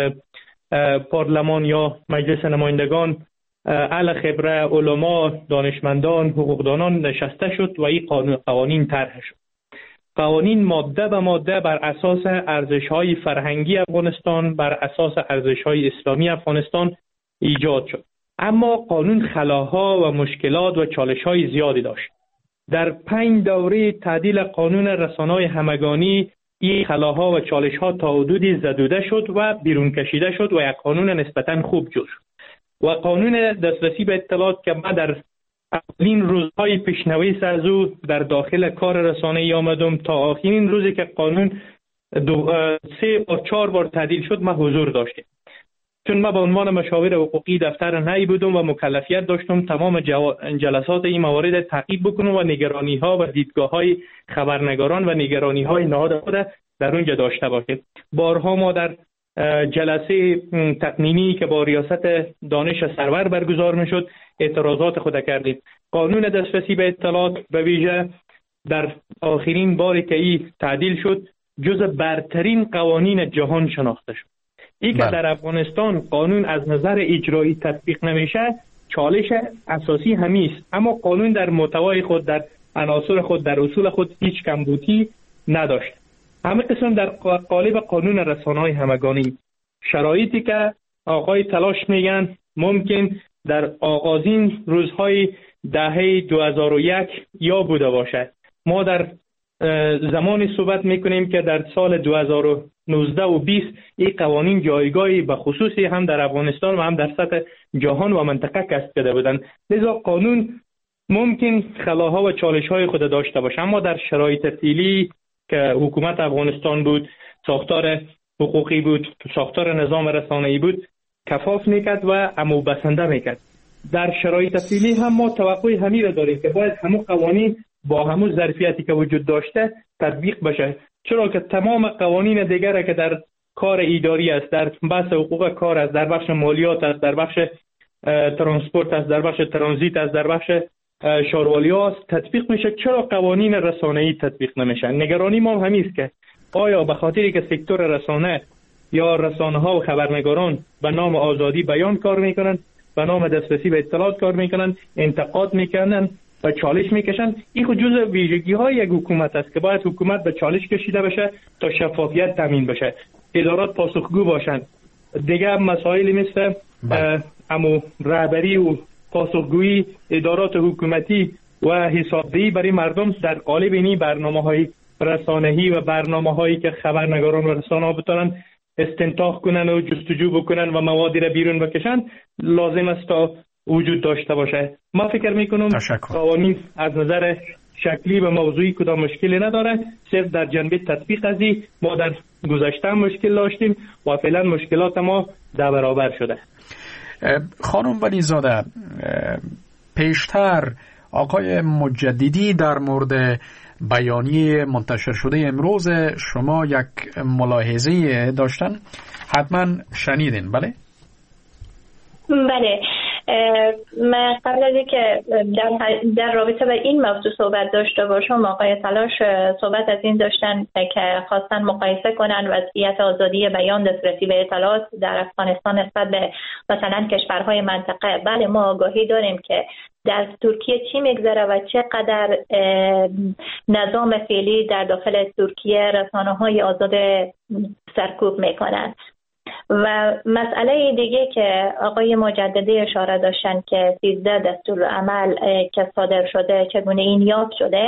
پارلمان یا مجلس نمایندگان، اهل خبره، علما، دانشمندان، حقوقدانان نشسته شد و این قانون قوانین طرح شد. قوانین ماده به ماده بر اساس ارزش‌های فرهنگی افغانستان، بر اساس ارزش‌های اسلامی افغانستان ایجاد شد. اما قانون خلاها و مشکلات و چالش‌های زیادی داشت. در پنج دوره تعدیل قانون رسانه‌های همگانی این خلاها و چالش‌ها تا حدودی زدوده شد و بیرون کشیده شد و یک قانون نسبتاً خوب جور شد. و قانون دسترسی به اطلاعات که ما در اولین روزهای پیشنویس از او در داخل کار رسانه‌ای آمدم تا آخرین روزی که قانون دو سه بار چهار بار تعدیل شد ما حضور داشتیم. چون ما به عنوان مشاور حقوقی دفتر نهایی بودم و مکلفیت داشتم تمام جلسات این موارد تعقیب بکنم و نگرانی‌ها و دیدگاه‌های خبرنگاران و نگرانی‌های نهاد خود در اونجا داشته باشیم. بارها ما در جلسه تقنینی که با ریاست دانش سرور برگزار میشد اعتراضات خود کردیم. قانون دسترسی به اطلاعات به ویژه در آخرین باری که این تعدیل شد جز برترین قوانین جهان شناخته شد. این که در افغانستان قانون از نظر اجرایی تطبیق نمیشه چالش اساسی همیست، اما قانون در محتوای خود، در عناصر خود، در اصول خود هیچ کمبودی نداشت. همه قسم در قالب قانون رسانه‌های همگانی شرایطی که آقای تلاش میگن ممکن در آغازین روزهای دهه دو هزار و یک یا بوده باشد. ما در زمانی صحبت میکنیم که در سال دو هزار و نوزده و بیست این قوانین جایگاهی به خصوصی هم در افغانستان و هم در سطح جهان و منطقه کسب کرده بودند. لذا قانون ممکن خلاها و چالش‌های خود داشته باشه، اما در شرایط فعلی که حکومت افغانستان بود، ساختار حقوقی بود، ساختار نظام رسانه‌ای بود، کفاف میکرد و عمو بسنده میکرد. در شرایط فعلی هم ما توقع همی را داریم که باید همون قوانین با همون ظرفیتی که وجود داشته تطبیق بشه، چرا که تمام قوانین دیگره که در کار اداری است، در بحث حقوق کار است، در بخش مالیات است، در بخش ترانسپورت است، در بخش ترانزیت است، در بخش شاروالی است تطبیق میشه، چرا قوانین رسانه‌ای تطبیق نمیشن؟ نگرانی ما همین است که آیا به خاطری که سکتور رسانه یا رسانه‌ها و خبرنگاران به نام آزادی بیان کار میکنن، به نام دسترسی به اطلاعات کار میکنن، انتقاد میکنن و چالش میکشن، این خود جزء ویژگی‌های یک حکومت است که باید حکومت به چالش کشیده بشه تا شفافیت تامین بشه، ادارات پاسخگو باشند. دیگه مسائلی مثل امو رهبری و پاسخگویی ادارات حکومتی و حسابدهی برای مردم در قالب این برنامه‌های رسانه‌ای و برنامه‌هایی که خبرنگاران و رسانه‌ها بتونن استنتاج کنن و جستجو بکنن و موادی را بیرون بکشن لازم است تا وجود داشته باشه. ما فکر میکنم قوانین از نظر شکلی و موضوعی کدام مشکلی نداره، صرف در جنبه تطبیق ازی ما در گذشته مشکل داشتیم و فعلا مشکلات ما در برابر شده. خانم ولیزاده، پیشتر آقای مجددی در مورد بیانیه منتشر شده امروز شما یک ملاحظه داشتن، حتما شنیدین بله؟ بله، من قبل از اینکه در, در رابطه با این موضوع صحبت داشته باشم، آقای تلاش صحبت از این داشتن که خواستن مقایسه کنن وضعیت آزادی بیان دسترسی به اطلاعات در افغانستان نسبت به مثلا کشورهای منطقه. بله، ما آگاهی داریم که در ترکیه چی میگذره و چقدر نظام فعلی در داخل ترکیه رسانه‌های آزاد سرکوب میکنن. و مسئله دیگه که آقای مجددی اشاره داشتن که سیزده دستورالعمل که صادر شده چگونه این یاد شده،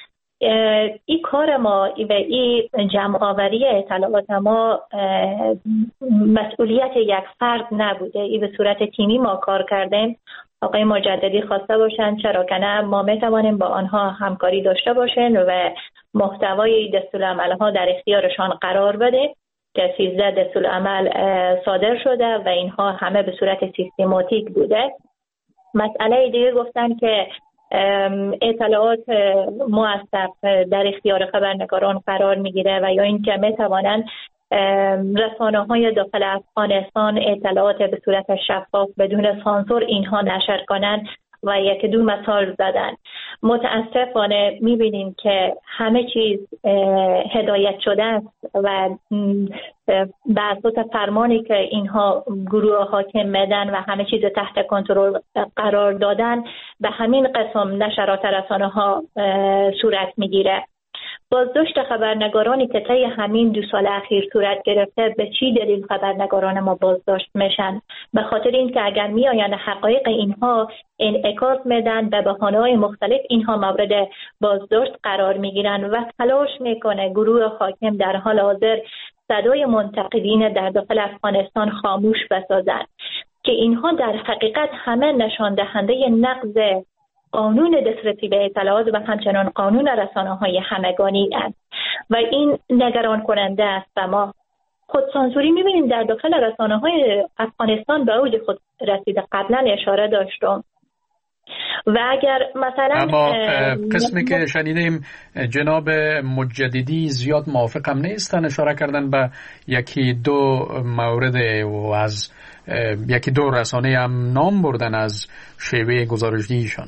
این کار ما و این جمع آوری اطلاعات ما مسئولیت یک فرد نبوده، این به صورت تیمی ما کار کردیم. آقای مجددی خواسته باشند، چرا که نه ما میتوانیم با آنها همکاری داشته باشیم و محتوای دستورالعمل ها در اختیارشان قرار بده که سیزده دستورالعمل صادر شده و اینها همه به صورت سیستماتیک بوده. مسئله دیگه گفتن که اطلاعات موثق در اختیار خبرنگاران قرار میگیره و یا اینکه میتوانند رسانه‌های داخل افغانستان اطلاعات به صورت شفاف بدون سانسور اینها نشر کنند و یک دو مثال زدن. متاسفانه میبینیم که همه چیز هدایت شده است و بر اساس فرمانی که اینها گروه حاکم میدن و همه چیز تحت کنترل قرار دادن به همین قسم نشرات رسانه ها صورت میگیره. بازداشت خبرنگارانی که طی همین دو سال اخیر صورت گرفته، به چی دلیل خبرنگاران ما بازداشت میشن؟ به خاطر اینکه اگر میآیند حقایق اینها انعکاس میدن به بهانه‌های مختلف اینها مورد بازداشت قرار میگیرن و تلاش میکنه گروه حاکم در حال حاضر صدای منتقدین در داخل افغانستان خاموش بسازند که اینها در حقیقت همه نشان دهنده نقض قانون دسترسی به اطلاعات و همچنان قانون رسانه‌های همگانی است و این نگران کننده است. و ما خودسانسوری می‌بینیم در داخل رسانه‌های افغانستان به اوج خود رسیده. قبلا اشاره داشتم و اگر مثلا اما قسمی که شنیدیم جناب مجددی زیاد موافقم نیستن، اشاره کردن به یکی دو مورد و از یکی دو رسانه هم نام بردن از شیوه گزارش‌دهیشان.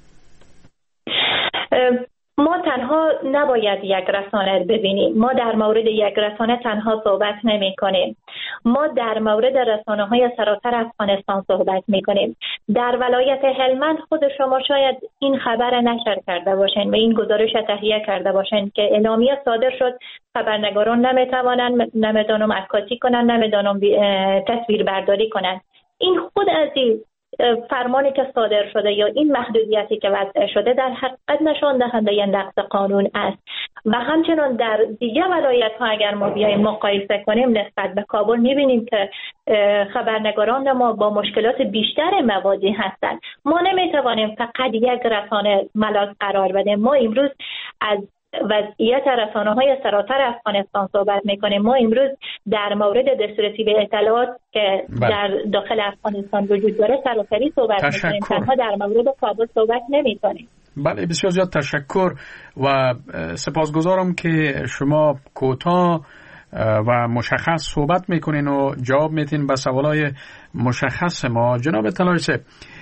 ما تنها نباید یک رسانه ببینیم. ما در مورد یک رسانه تنها صحبت نمی کنیم. ما در مورد رسانه های سراسر افغانستان صحبت می کنیم. در ولایت هلمند خود شما شاید این خبر نشر کرده باشین و این گزارش تهیه کرده باشین که اعلامیه صادر شد خبرنگاران نمی توانند نمیدانم عکاسی کنند، نمیدانم تصویر برداری کنند. این خود از این فرمانی که صادر شده یا این محدودیتی که وضع شده در حقیقت نشان دهنده نقض قانون است و همچنان در دیگر ولایت ها اگر ما بیاییم مقایسه کنیم نسبت به کابل میبینیم که خبرنگاران ما با مشکلات بیشتر مواجه هستند. ما نمیتوانیم فقط یک رسانه ملاک قرار بدیم. ما امروز از وضعیت رسانه‌های سراسر افغانستان صحبت می‌کنیم. ما امروز در مورد دسترسی به اطلاعات که بله. در داخل افغانستان وجود داره سراسری صحبت می‌کنیم. تنها در مورد کابل صحبت نمی‌کنیم. بله، بسیار زیاد تشکر و سپاسگزارم که شما کوتاه و مشخص صحبت می‌کنین و جواب میدین به سوالای مشخص ما. جناب طلایچی،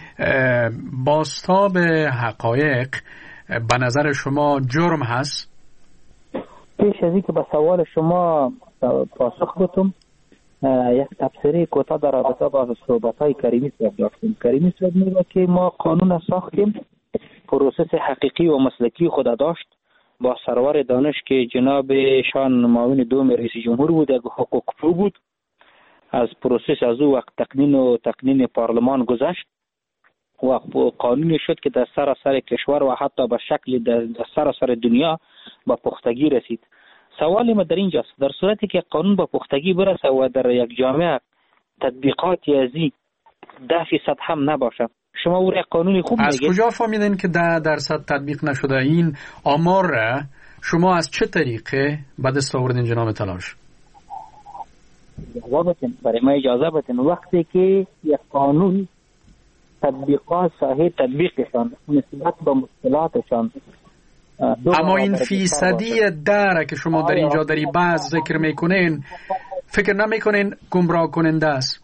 بازتاب حقایق به نظر شما جرم هست؟ پیش از اینکه به سوال شما پاسخ بدم، یک تبصره کوتاه در رابطه با صحبت‌های کریمی صاحب داشتیم. کریمی صاحب میگه که ما قانون ساختیم، پروسس حقیقی و مسلکی خود داشت با سرور دانش که جناب شان معاون دوم رئیس جمهور بود، یک حقوق پرو بود. از پروسس از او وقت تقنین و تقنین پارلمان گذشت و قانونی شد که در سراسر کشور و حتی به شکل در سراسر دنیا با پختگی رسید. سوال ما در اینجاست، در صورتی که قانون با پختگی برسه و در یک جامعه تطبیقاتی ازی ده فیصد هم نباشه، شما او را قانونی خوب از میگید؟ کجا فهمیدین که ده درصد تطبیق نشده؟ این آمار را شما از چه طریقه به دست آوردین جناب تلاش؟ اجازه بدین، برای ما اجازه بدین. وقتی که یک قانون تطبیقات صحیح تطبیقشان نسبت به مشکلاتشان، اما این فیصدی در که شما در اینجا در این بحث ذکر میکنین فکر نمیکنین گمراه کننده است؟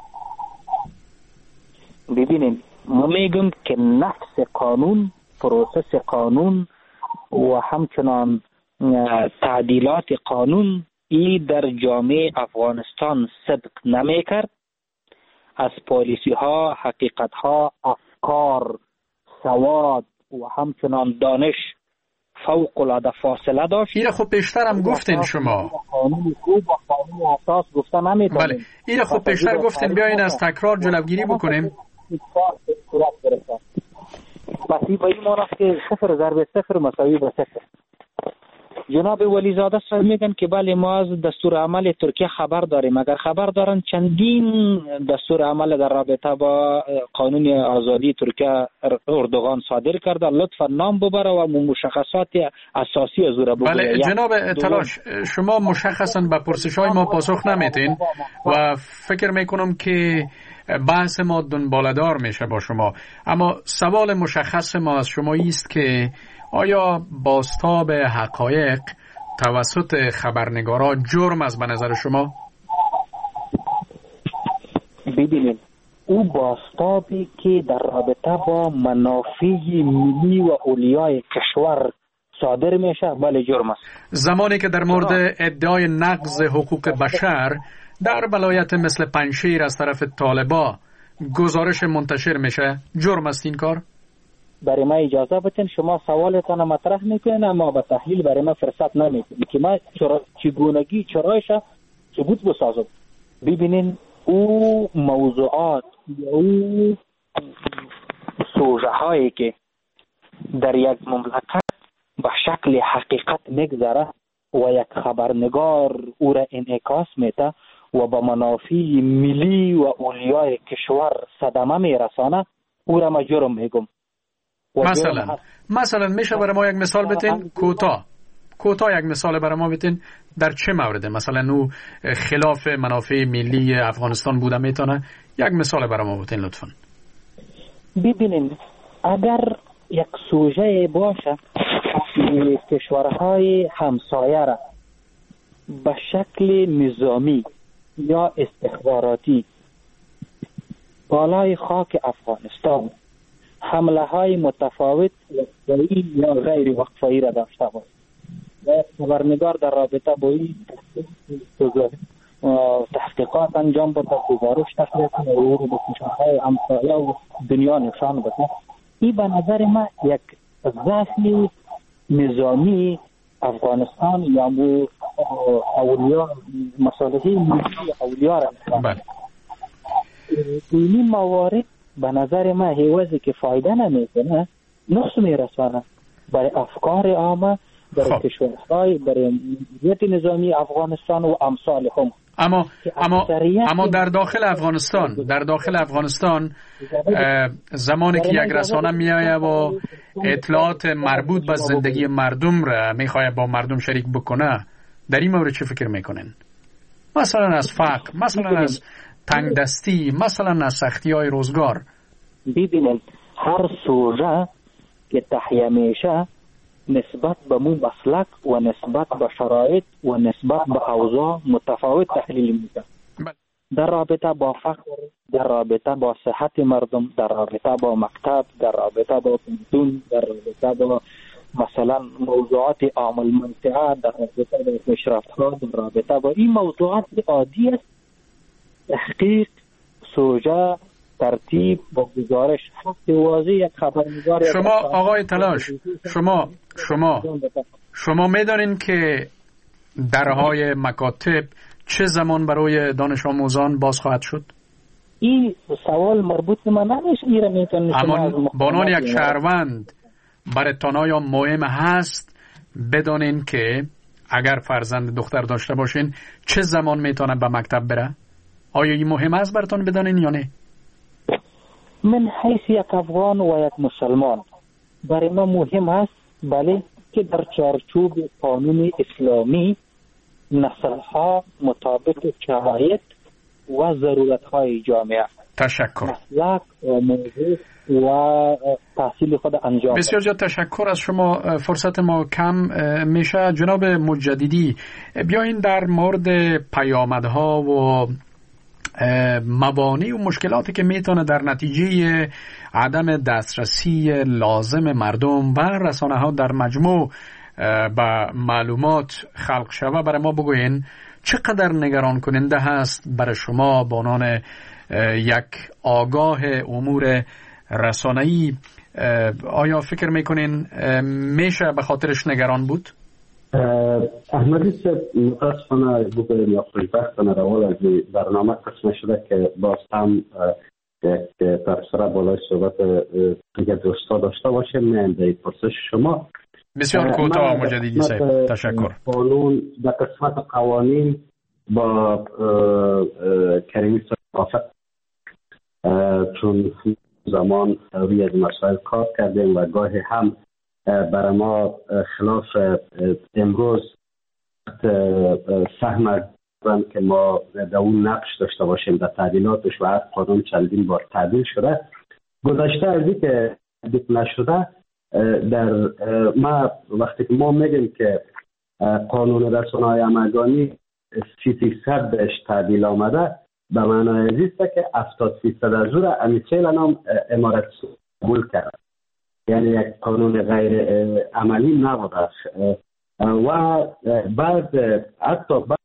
ببینید، ما میگم که نفس قانون، پروسس قانون و همچنان تعدیلات قانون ای در جامعه افغانستان صدق نمیکرد. از پالیسی ها، حقیقت ها، افکار، سواد و همچنان دانش فوق العاده فاصله داشت. این خب پیشتر هم گفتین شما. قانون خوب و قانون اساس گفتن نمیتونیم. بله، این خب پیشتر گفتین، بیاین از تکرار جلوگیری بکنیم. پس این به این معنی که صفر ضرب صفر مساوی به صفر. جناب ولیزاده صاحب میگن که بله ما از دستور عمل ترکیه خبر داریم. اگر خبر دارن چندین دستور عمل در رابطه با قانون آزادی ترکیه اردوغان صادر کرده، لطفا نام ببره و مشخصات اساسی از او را بگوید. بله جناب تلاش، شما مشخصا به پرسش‌های ما پاسخ نمیتین و فکر میکنم که بحث ما دنباله‌دار میشه با شما، اما سوال مشخص ما از شما است که آیا بازتاب حقایق توسط خبرنگارا جرم است به نظر شما؟ ببینید او بازتابی که در رابطه با منافع ملی و اولیای کشور صادر میشه بله جرم است. زمانی که در مورد ادعای نقض حقوق بشر در ولایت مثل پنجشیر از طرف طالبا گزارش منتشر میشه جرم است این کار؟ برای ما اجازه بدین شما سوالتان مطرح میکنین اما به تحلیل برای ما فرصت نمیکنین که ما چگونگی چرایش ثبوت بسازم. ببینین او موضوعات او سوژه هایی که در یک مملکت به شکل حقیقت میگذره و یک خبرنگار او را انعکاس میده و به منافع ملی و اولیای کشور صدمه میرسانه او را ما جرم میگم. مثلا مثلا میشه برای ما یک مثال بتین کوتاه کوتاه یک مثال برای ما بتین در چه مورده مثلا او خلاف منافع ملی افغانستان بوده میتونه یک مثال برای ما بتین لطفا. ببینین اگر یک سوژه باشه که کشورهای همسایه را به شکل نظامی یا استخباراتی بالای خاک افغانستان حمله های متفاوت وقفه‌ای یا غیر وقفه‌ای را داشته باشد و خبرنگار در رابطه با این تحقیقات انجام بده، گزارش تهیه کنه و او رو به کشورهای همسایه و دنیا نشان بده. این به نظر من یک ضعف نظامی افغانستان یا مو اولیا مصالح ملی اولیا را بله. این موارد به نظر من حوضی که فایده نمیکنه نقص میرسانه برای افکار عامه برای کشورهای برای مدیریت نظامی افغانستان و امثال هم. اما اما اما در داخل افغانستان در داخل افغانستان زمانی که یک رسانه میآید و اطلاعات مربوط به زندگی مردم را میخواد با مردم شریک بکنه در این مورد چه فکر میکنین؟ مثلا از فقر، مثلا از تنگ دستی، مثلا از سختی های روزگار. ببینید هر سوژه که تحیه میشه نسبت به مو مسلک و نسبت به شرایط و نسبت به اوضاع متفاوت تحلیل میشه. در رابطه با فقر، در رابطه با صحت مردم، در رابطه با مکتب، در رابطه با پنتون، در رابطه با مثلا موضوعات عامل منطقه، در رابطه با پیشرفت ها، در رابطه با این موضوعات عادی است. تحقیق، سوژه، ترتیب با گزارش حق واضح یک خبرنگار. شما آقای تلاش شما شما شما میدانین که درهای مکاتب چه زمان برای دانش آموزان باز خواهد شد؟ این سوال مربوط به من نمیشه. ایره میتونید اما بانان یک شهروند براتون آیا مهم هست بدانین که اگر فرزند دختر داشته باشین چه زمان میتونه به مکتب بره؟ آیا این مهم است براتون بدانین یا نه؟ من حیث یک افغان و یک مسلمان برای ما مهم است بله که در چارچوب قانون اسلامی نسل‌ها مطابق شرایط و ضرورت‌های جامعه تشکر مسلک و موضوع و تحصیل خود انجام. بسیار زیاد تشکر از شما. فرصت ما کم میشه. جناب مجددی بیاین در مورد پیامدها و موانع و مشکلاتی که میتونه در نتیجه عدم دسترسی لازم مردم و رسانه ها در مجموع به معلومات خلق شوه برای ما بگوین چقدر نگران کننده هست برای شما به عنوان یک آگاه امور رسانه‌ای؟ آیا فکر میکنین میشه به خاطرش نگران بود؟ احمدی صاحب متاسفانه بگویم یا خوشبختانه روال از برنامه قسم شده که باز هم یک تفسیر بالای صحبت دیگه دوستا داشته باشیم. من در پرسش شما بسیار کوتاه مجددی صاحب. تشکر. قانون در قسمت قوانین با کریمی صاحب چون زمان روی از مسائل کار کردیم و گاهی هم برای ما خلاف امروز فهم که ما در اون نقش داشته باشیم در تعدیلاتش و از قانون چندین بار تعدیل شده. گذشته از این که تعدیل نشده، در ما وقتی که ما میگیم که قانون رسانه‌های همگانی سی فیصد بهش تعدیل آمده، به معنای ازیسته که هفتاد فیصد از او را امیسیل نام امارت قبول کرد، یعنی یک قانون غیر عملی نبوده و بعد حتی بعد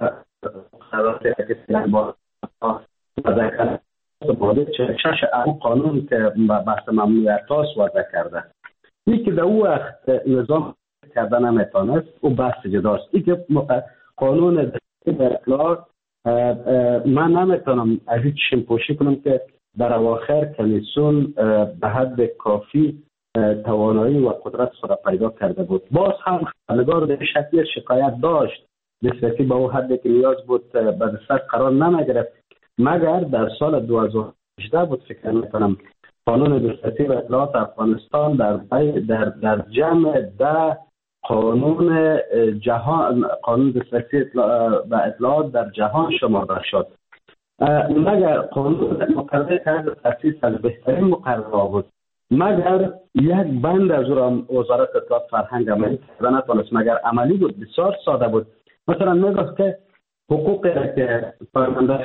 شش قانون که بحث ممنوعیت هاست وضع کرده. این که در او وقت نظام کرده نمیتونست او بحث جداست. این که قانون اطلاعات من نمیتونم از این چشم پوشی کنم که در اواخر کمیسیون به حد کافی توانایی و قدرت خود پیدا کرده بود. باز هم خبرنگار در شکلی شکایت داشت، نسبتی به او حدی که نیاز بود به دسترس قرار نمیگرفت، مگر در سال دو هزار و هجده بود فکر میکنم قانون دسترسی به اطلاعات افغانستان در در در جمع ده قانون جهان قانون دسترسی به اطلاعات در جهان شمرده شد. مگر قانون مقرره کرد تاسیس از بهترین مقررات بود، مگر یک بند از او را وزارت اطلاعات فرهنگ عملی کرده نتونست، مگر عملی بود، بسیار ساده بود. مثلا میگفت که حقوقی که فرمانده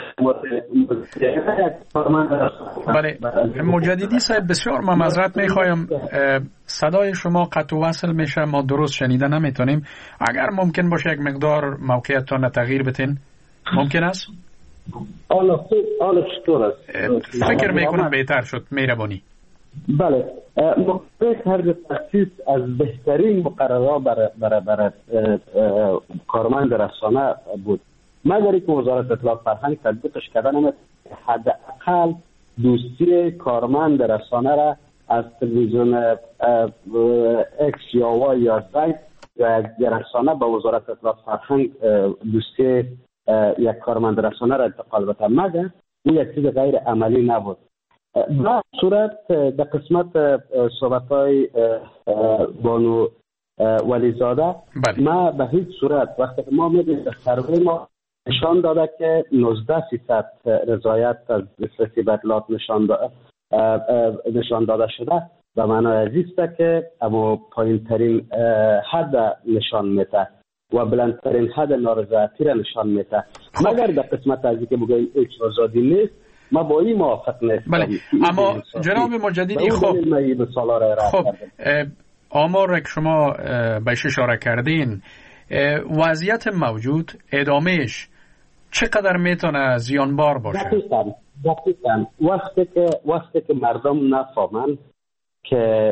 بله مجددی صاحب بسیار ما معذرت میخوایم، صدای شما قطع و وصل میشه، ما درست شنیده نمیتونیم. اگر ممکن باشه یک مقدار موقعیتتان تغییر بتین ممکن است؟ حالا خوب، حالا چطور است؟ فکر میکنم بهتر شد، مهربانی. بله، مقرره کرد تاسیس از بهترین مقررات برای برای برای کارمند رسانه بود، مگر که وزارت اطلاعات فرهنگ تطبیقش کرده نمید. حداقل دوستی کارمند رسانه را از تلویزیون اکس یا وای یا زد یا رسانه به وزارت اطلاعات فرهنگ دوستی یک کارمند رسانه را انتقال بده، مگر او یک چیز غیر عملی نبود. در صورت در قسمت صحبت‌های بانو ولیزاده، ما به هیچ صورت وقتی ما می‌بینیم در سروی ما نشان داده که نوزده فیصد رضایت از دسترسی به اطلاعات نشان داده نشان داده شده، به معنای ازیسته که اما پایین ترین حد نشان میده و بلندترین حد نارضایتی را نشان میده. مگر در قسمت از اینکه بگوییم هیچ آزادی نیست، ما با این موافق نیستم. بله، اما جناب مجددی خب خب آمار که شما بهش اشاره کردین، وضعیت موجود ادامهش چقدر میتونه زیانبار باشه؟ دقیقاً دقیقاً وقتی که وقتی که مردم نفهمن که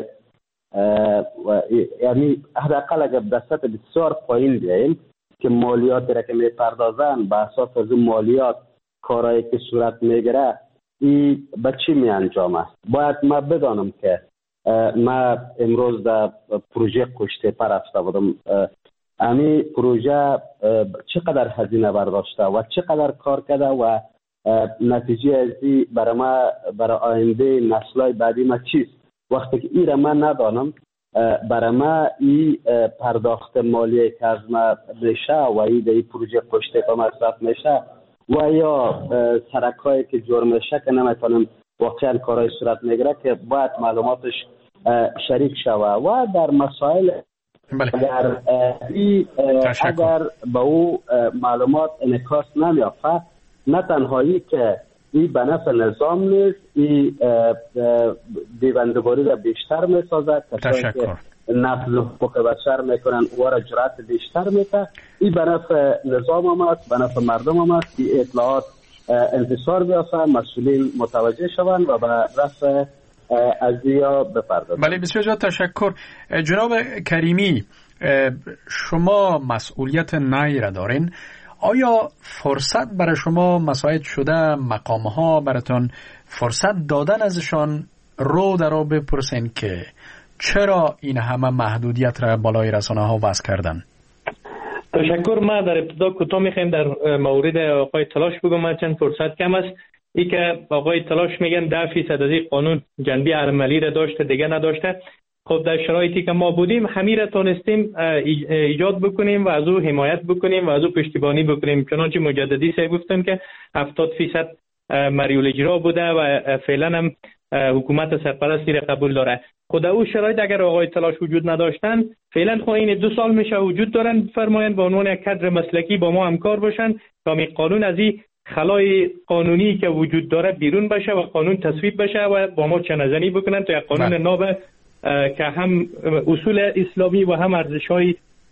یعنی حداقل اگر به سطح بسیار پایین بیاییم که مالیاتی را که میپردازن به اساس از اون مالیات کارهایی که صورت میگیره این به چی می انجامه. باید ما بدانم که ما امروز در پروژه کشته پر رفته بودم، امی پروژه چقدر هزینه برداشته و چقدر کار کرده و نتیجه ازی برای ما برای آینده نسل‌های بعدی ما چیست. وقتی که این را من ندانم، برای ما این پرداخت مالی که از ما بشه و این در این پروژه کشته پر مصرف میشه و یا سرکایی که جرم میشه که نمیتونم واقعا کارهای صورت میگیره که باید معلوماتش شریک شوه و در مسائل بله. اگر ای اگر به او معلومات انعکاس نمیافته، نه تنهایی که این به نفع نظام نیست، این دیوندگاری را بیشتر میسازد، کسایی که نفذ حقوق بشر میکنن او را جرأت بیشتر میده، این به نفع نظام هم است، به نفع مردم هم است که اطلاعات انتشار بیافته، مسئولین متوجه شوند و به رفع ازیا بپردازند. بله بسیار زیاد تشکر. جناب کریمی، شما مسئولیت نهایی را دارین، آیا فرصت برای شما مساعد شده مقامها براتون فرصت دادن ازشان رو در رو بپرسین که چرا این همه محدودیت را بالای رسانه ها وضع کردن؟ تشکر. ما در ابتدا کوتاه میخوایم در مورد آقای تلاش بگم. من چند فرصت کم است. ای که آقای تلاش میگن ده فیصد از این قانون جنبه عملی را داشته، دیگه نداشته. خب در شرایطی که ما بودیم همین را تونستیم ایجاد بکنیم و از او حمایت بکنیم و از او پشتیبانی بکنیم. چنانچه مجددی سه گفتن که هفتاد فیصد مریول اجرا بوده و فعلا هم حکومت سرپرستی را قبول داره. خود او شرایط اگر آقای تلاش وجود نداشتن فعلا خو این دو سال میشه وجود دارن فرمایند به عنوان یک کادر مسلکی با ما همکار باشن تا می قانون از این خلای قانونی که وجود داره بیرون بشه و قانون تصویب بشه و با ما چنزنی بکنن تا یک قانون ناب که هم اصول اسلامی و هم ارزش‌های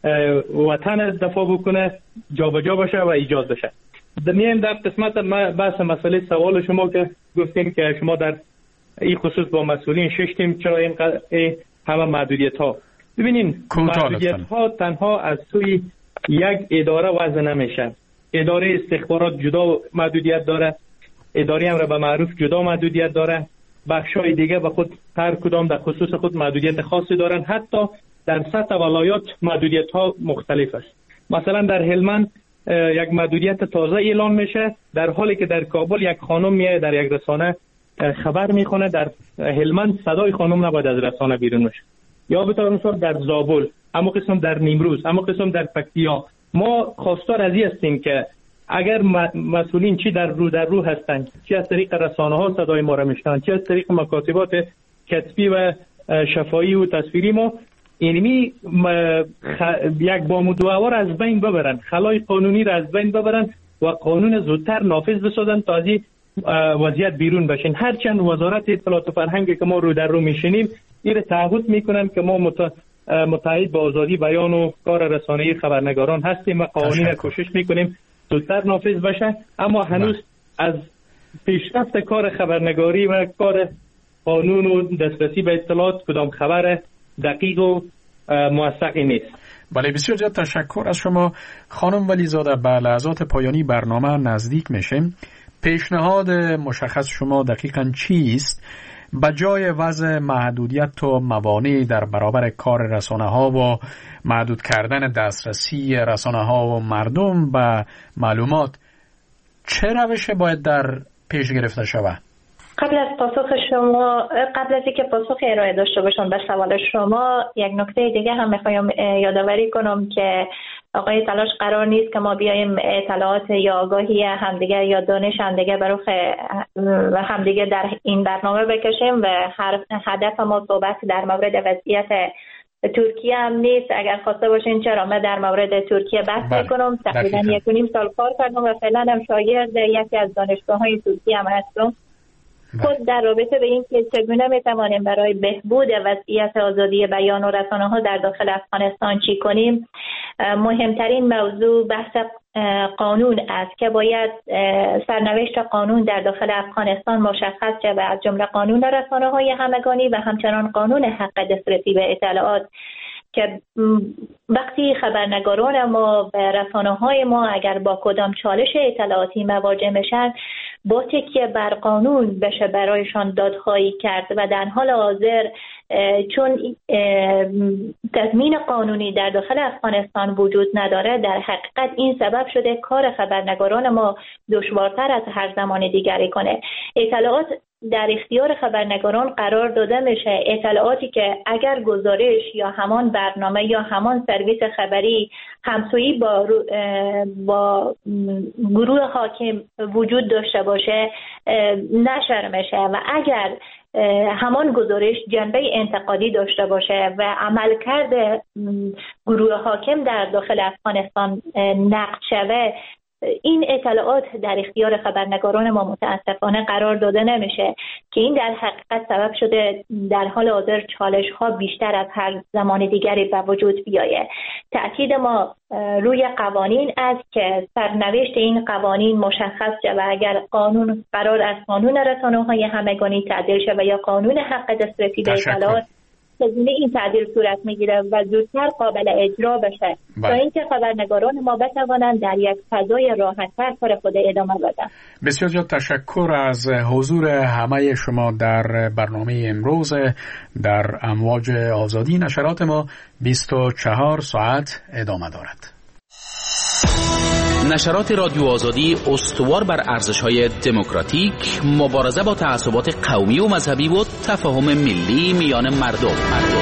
وطن دفاع بکنه جابجا بشه و ایجاد بشه. میایم در قسمت بحث مسئله سوال شما که گفتیم که شما در این خصوص با مسئولین ششتیم چرا این همه محدودیت ها. ببینین محدودیت ها تنها از سوی یک اداره وضع نمیشه. اداره استخبارات جدا محدودیت داره، اداره امر به معروف جدا محدودیت داره، بخشای دیگه به خود هر کدام در خصوص خود محدودیت خاصی دارن. حتی در سطح ولایات محدودیت ها مختلف است. مثلا در هلمند یک محدودیت تازه اعلان میشه در حالی که در کابل یک خانم میاد در یک رسانه خبر میخونه در هلمند صدای خانم نباید از رسانه بیرون بشه. یا به طور مثال در زابل، اما قسم در نیمروز، اما قسم در پکتیا. ما خواستار از این هستیم که اگر مسئولین چی در رو در رو هستند، چی از طریق رسانه ها صدای ما را میشنن، چی از طریق مکاتبات کتبی و شفاهی و تصویری ما، اینمی خ... یک بامدوار از بین ببرن، خلای قانونی را از بین ببرن و قانون زودتر نافذ بسازن تا از این وضعیت بیرون بشین. هرچند وزارت اطلاعات و فرهنگ که ما رو در رو میشینیم این تعهد میکنن که ما مت... متعهد با آزادی بیان و کار رسانه‌ای خبرنگاران هستیم و قوانین کوشش میکنیم زودتر نافذ بشه، اما هنوز از پیشرفت کار خبرنگاری و کار قانون و دسترسی به اطلاعات کدام خبر دقیق و موثقی نیست. بله، بسیار زیاد تشکر از شما خانم ولیزاده. به لحظات پایانی برنامه نزدیک میشیم. پیشنهاد مشخص شما دقیقاً چیست بجای وضع محدودیت و موانع در برابر کار رسانه ها و محدود کردن دسترسی رسانه ها و مردم به معلومات؟ چه روش باید در پیش گرفته شود؟ قبل از پاسخ شما قبل از اینکه پاسخ ارائه داشته باشم به سوال شما، یک نکته دیگه هم میخوایم یادآوری کنم که آقای تلاش قرار نیست که ما بیایم اطلاعات یا آگاهی همدیگه یا دانش همدیگه برای و همدیگه در این برنامه بکشیم و هر هدف ما صحبت در مورد وضعیت ترکیه هم نیست. اگر خواسته باشین چرا من در مورد ترکیه بحث میکنم. تقریبا یک و نیم سال کار کردم و فعلا هم شاگرد یکی از دانشگاه‌های ترکیه هم هستم. خود در رابطه به این که چگونه میتوانیم برای بهبود وضعیت آزادی بیان و رسانه ها در داخل افغانستان چی کنیم، مهمترین موضوع بحث قانون است که باید سرنوشت قانون در داخل افغانستان مشخص شود، از جمله قانون رسانه های همگانی و همچنان قانون حق دسترسی به اطلاعات که وقتی خبرنگاران ما به رسانه های ما اگر با کدام چالش اطلاعاتی مواجه میشن با تکیه بر قانون بشه برایشان دادخواهی کرد و در حال حاضر چون تضمین قانونی در داخل افغانستان وجود نداره، در حقیقت این سبب شده کار خبرنگاران ما دشوارتر از هر زمان دیگری کنه. اطلاعات در اختیار خبرنگاران قرار داده میشه، اطلاعاتی که اگر گزارش یا همان برنامه یا همان سرویس خبری همسویی با با گروه حاکم وجود داشته باشه نشر میشه و اگر همان گزارش جنبه انتقادی داشته باشه و عملکرد گروه حاکم در داخل افغانستان نقد شوه، این اطلاعات در اختیار خبرنگاران ما متاسفانه قرار داده نمیشه که این در حقیقت سبب شده در حال حاضر چالش ها بیشتر از هر زمان دیگری به وجود بیاید. تأکید ما روی قوانین است که سرنوشت این قوانین مشخص شود. اگر قانون قرار از قانون رسانه های همگانی تعدیل شود یا قانون حق دسترسی به اطلاعات، چگونه این تعدیل صورت میگیره و زودتر قابل اجرا بشه تا اینکه خبرنگاران ما بتوانند در یک فضای راحت‌تر کار خود ادامه بدن. بسیار زیاد تشکر از حضور همه شما در برنامه امروز. در امواج آزادی نشرات ما بیست و چهار ساعت ادامه دارد. نشرات رادیو آزادی استوار بر ارزش‌های دموکراتیک، مبارزه با تعصبات قومی و مذهبی و تفاهم ملی میان مردم.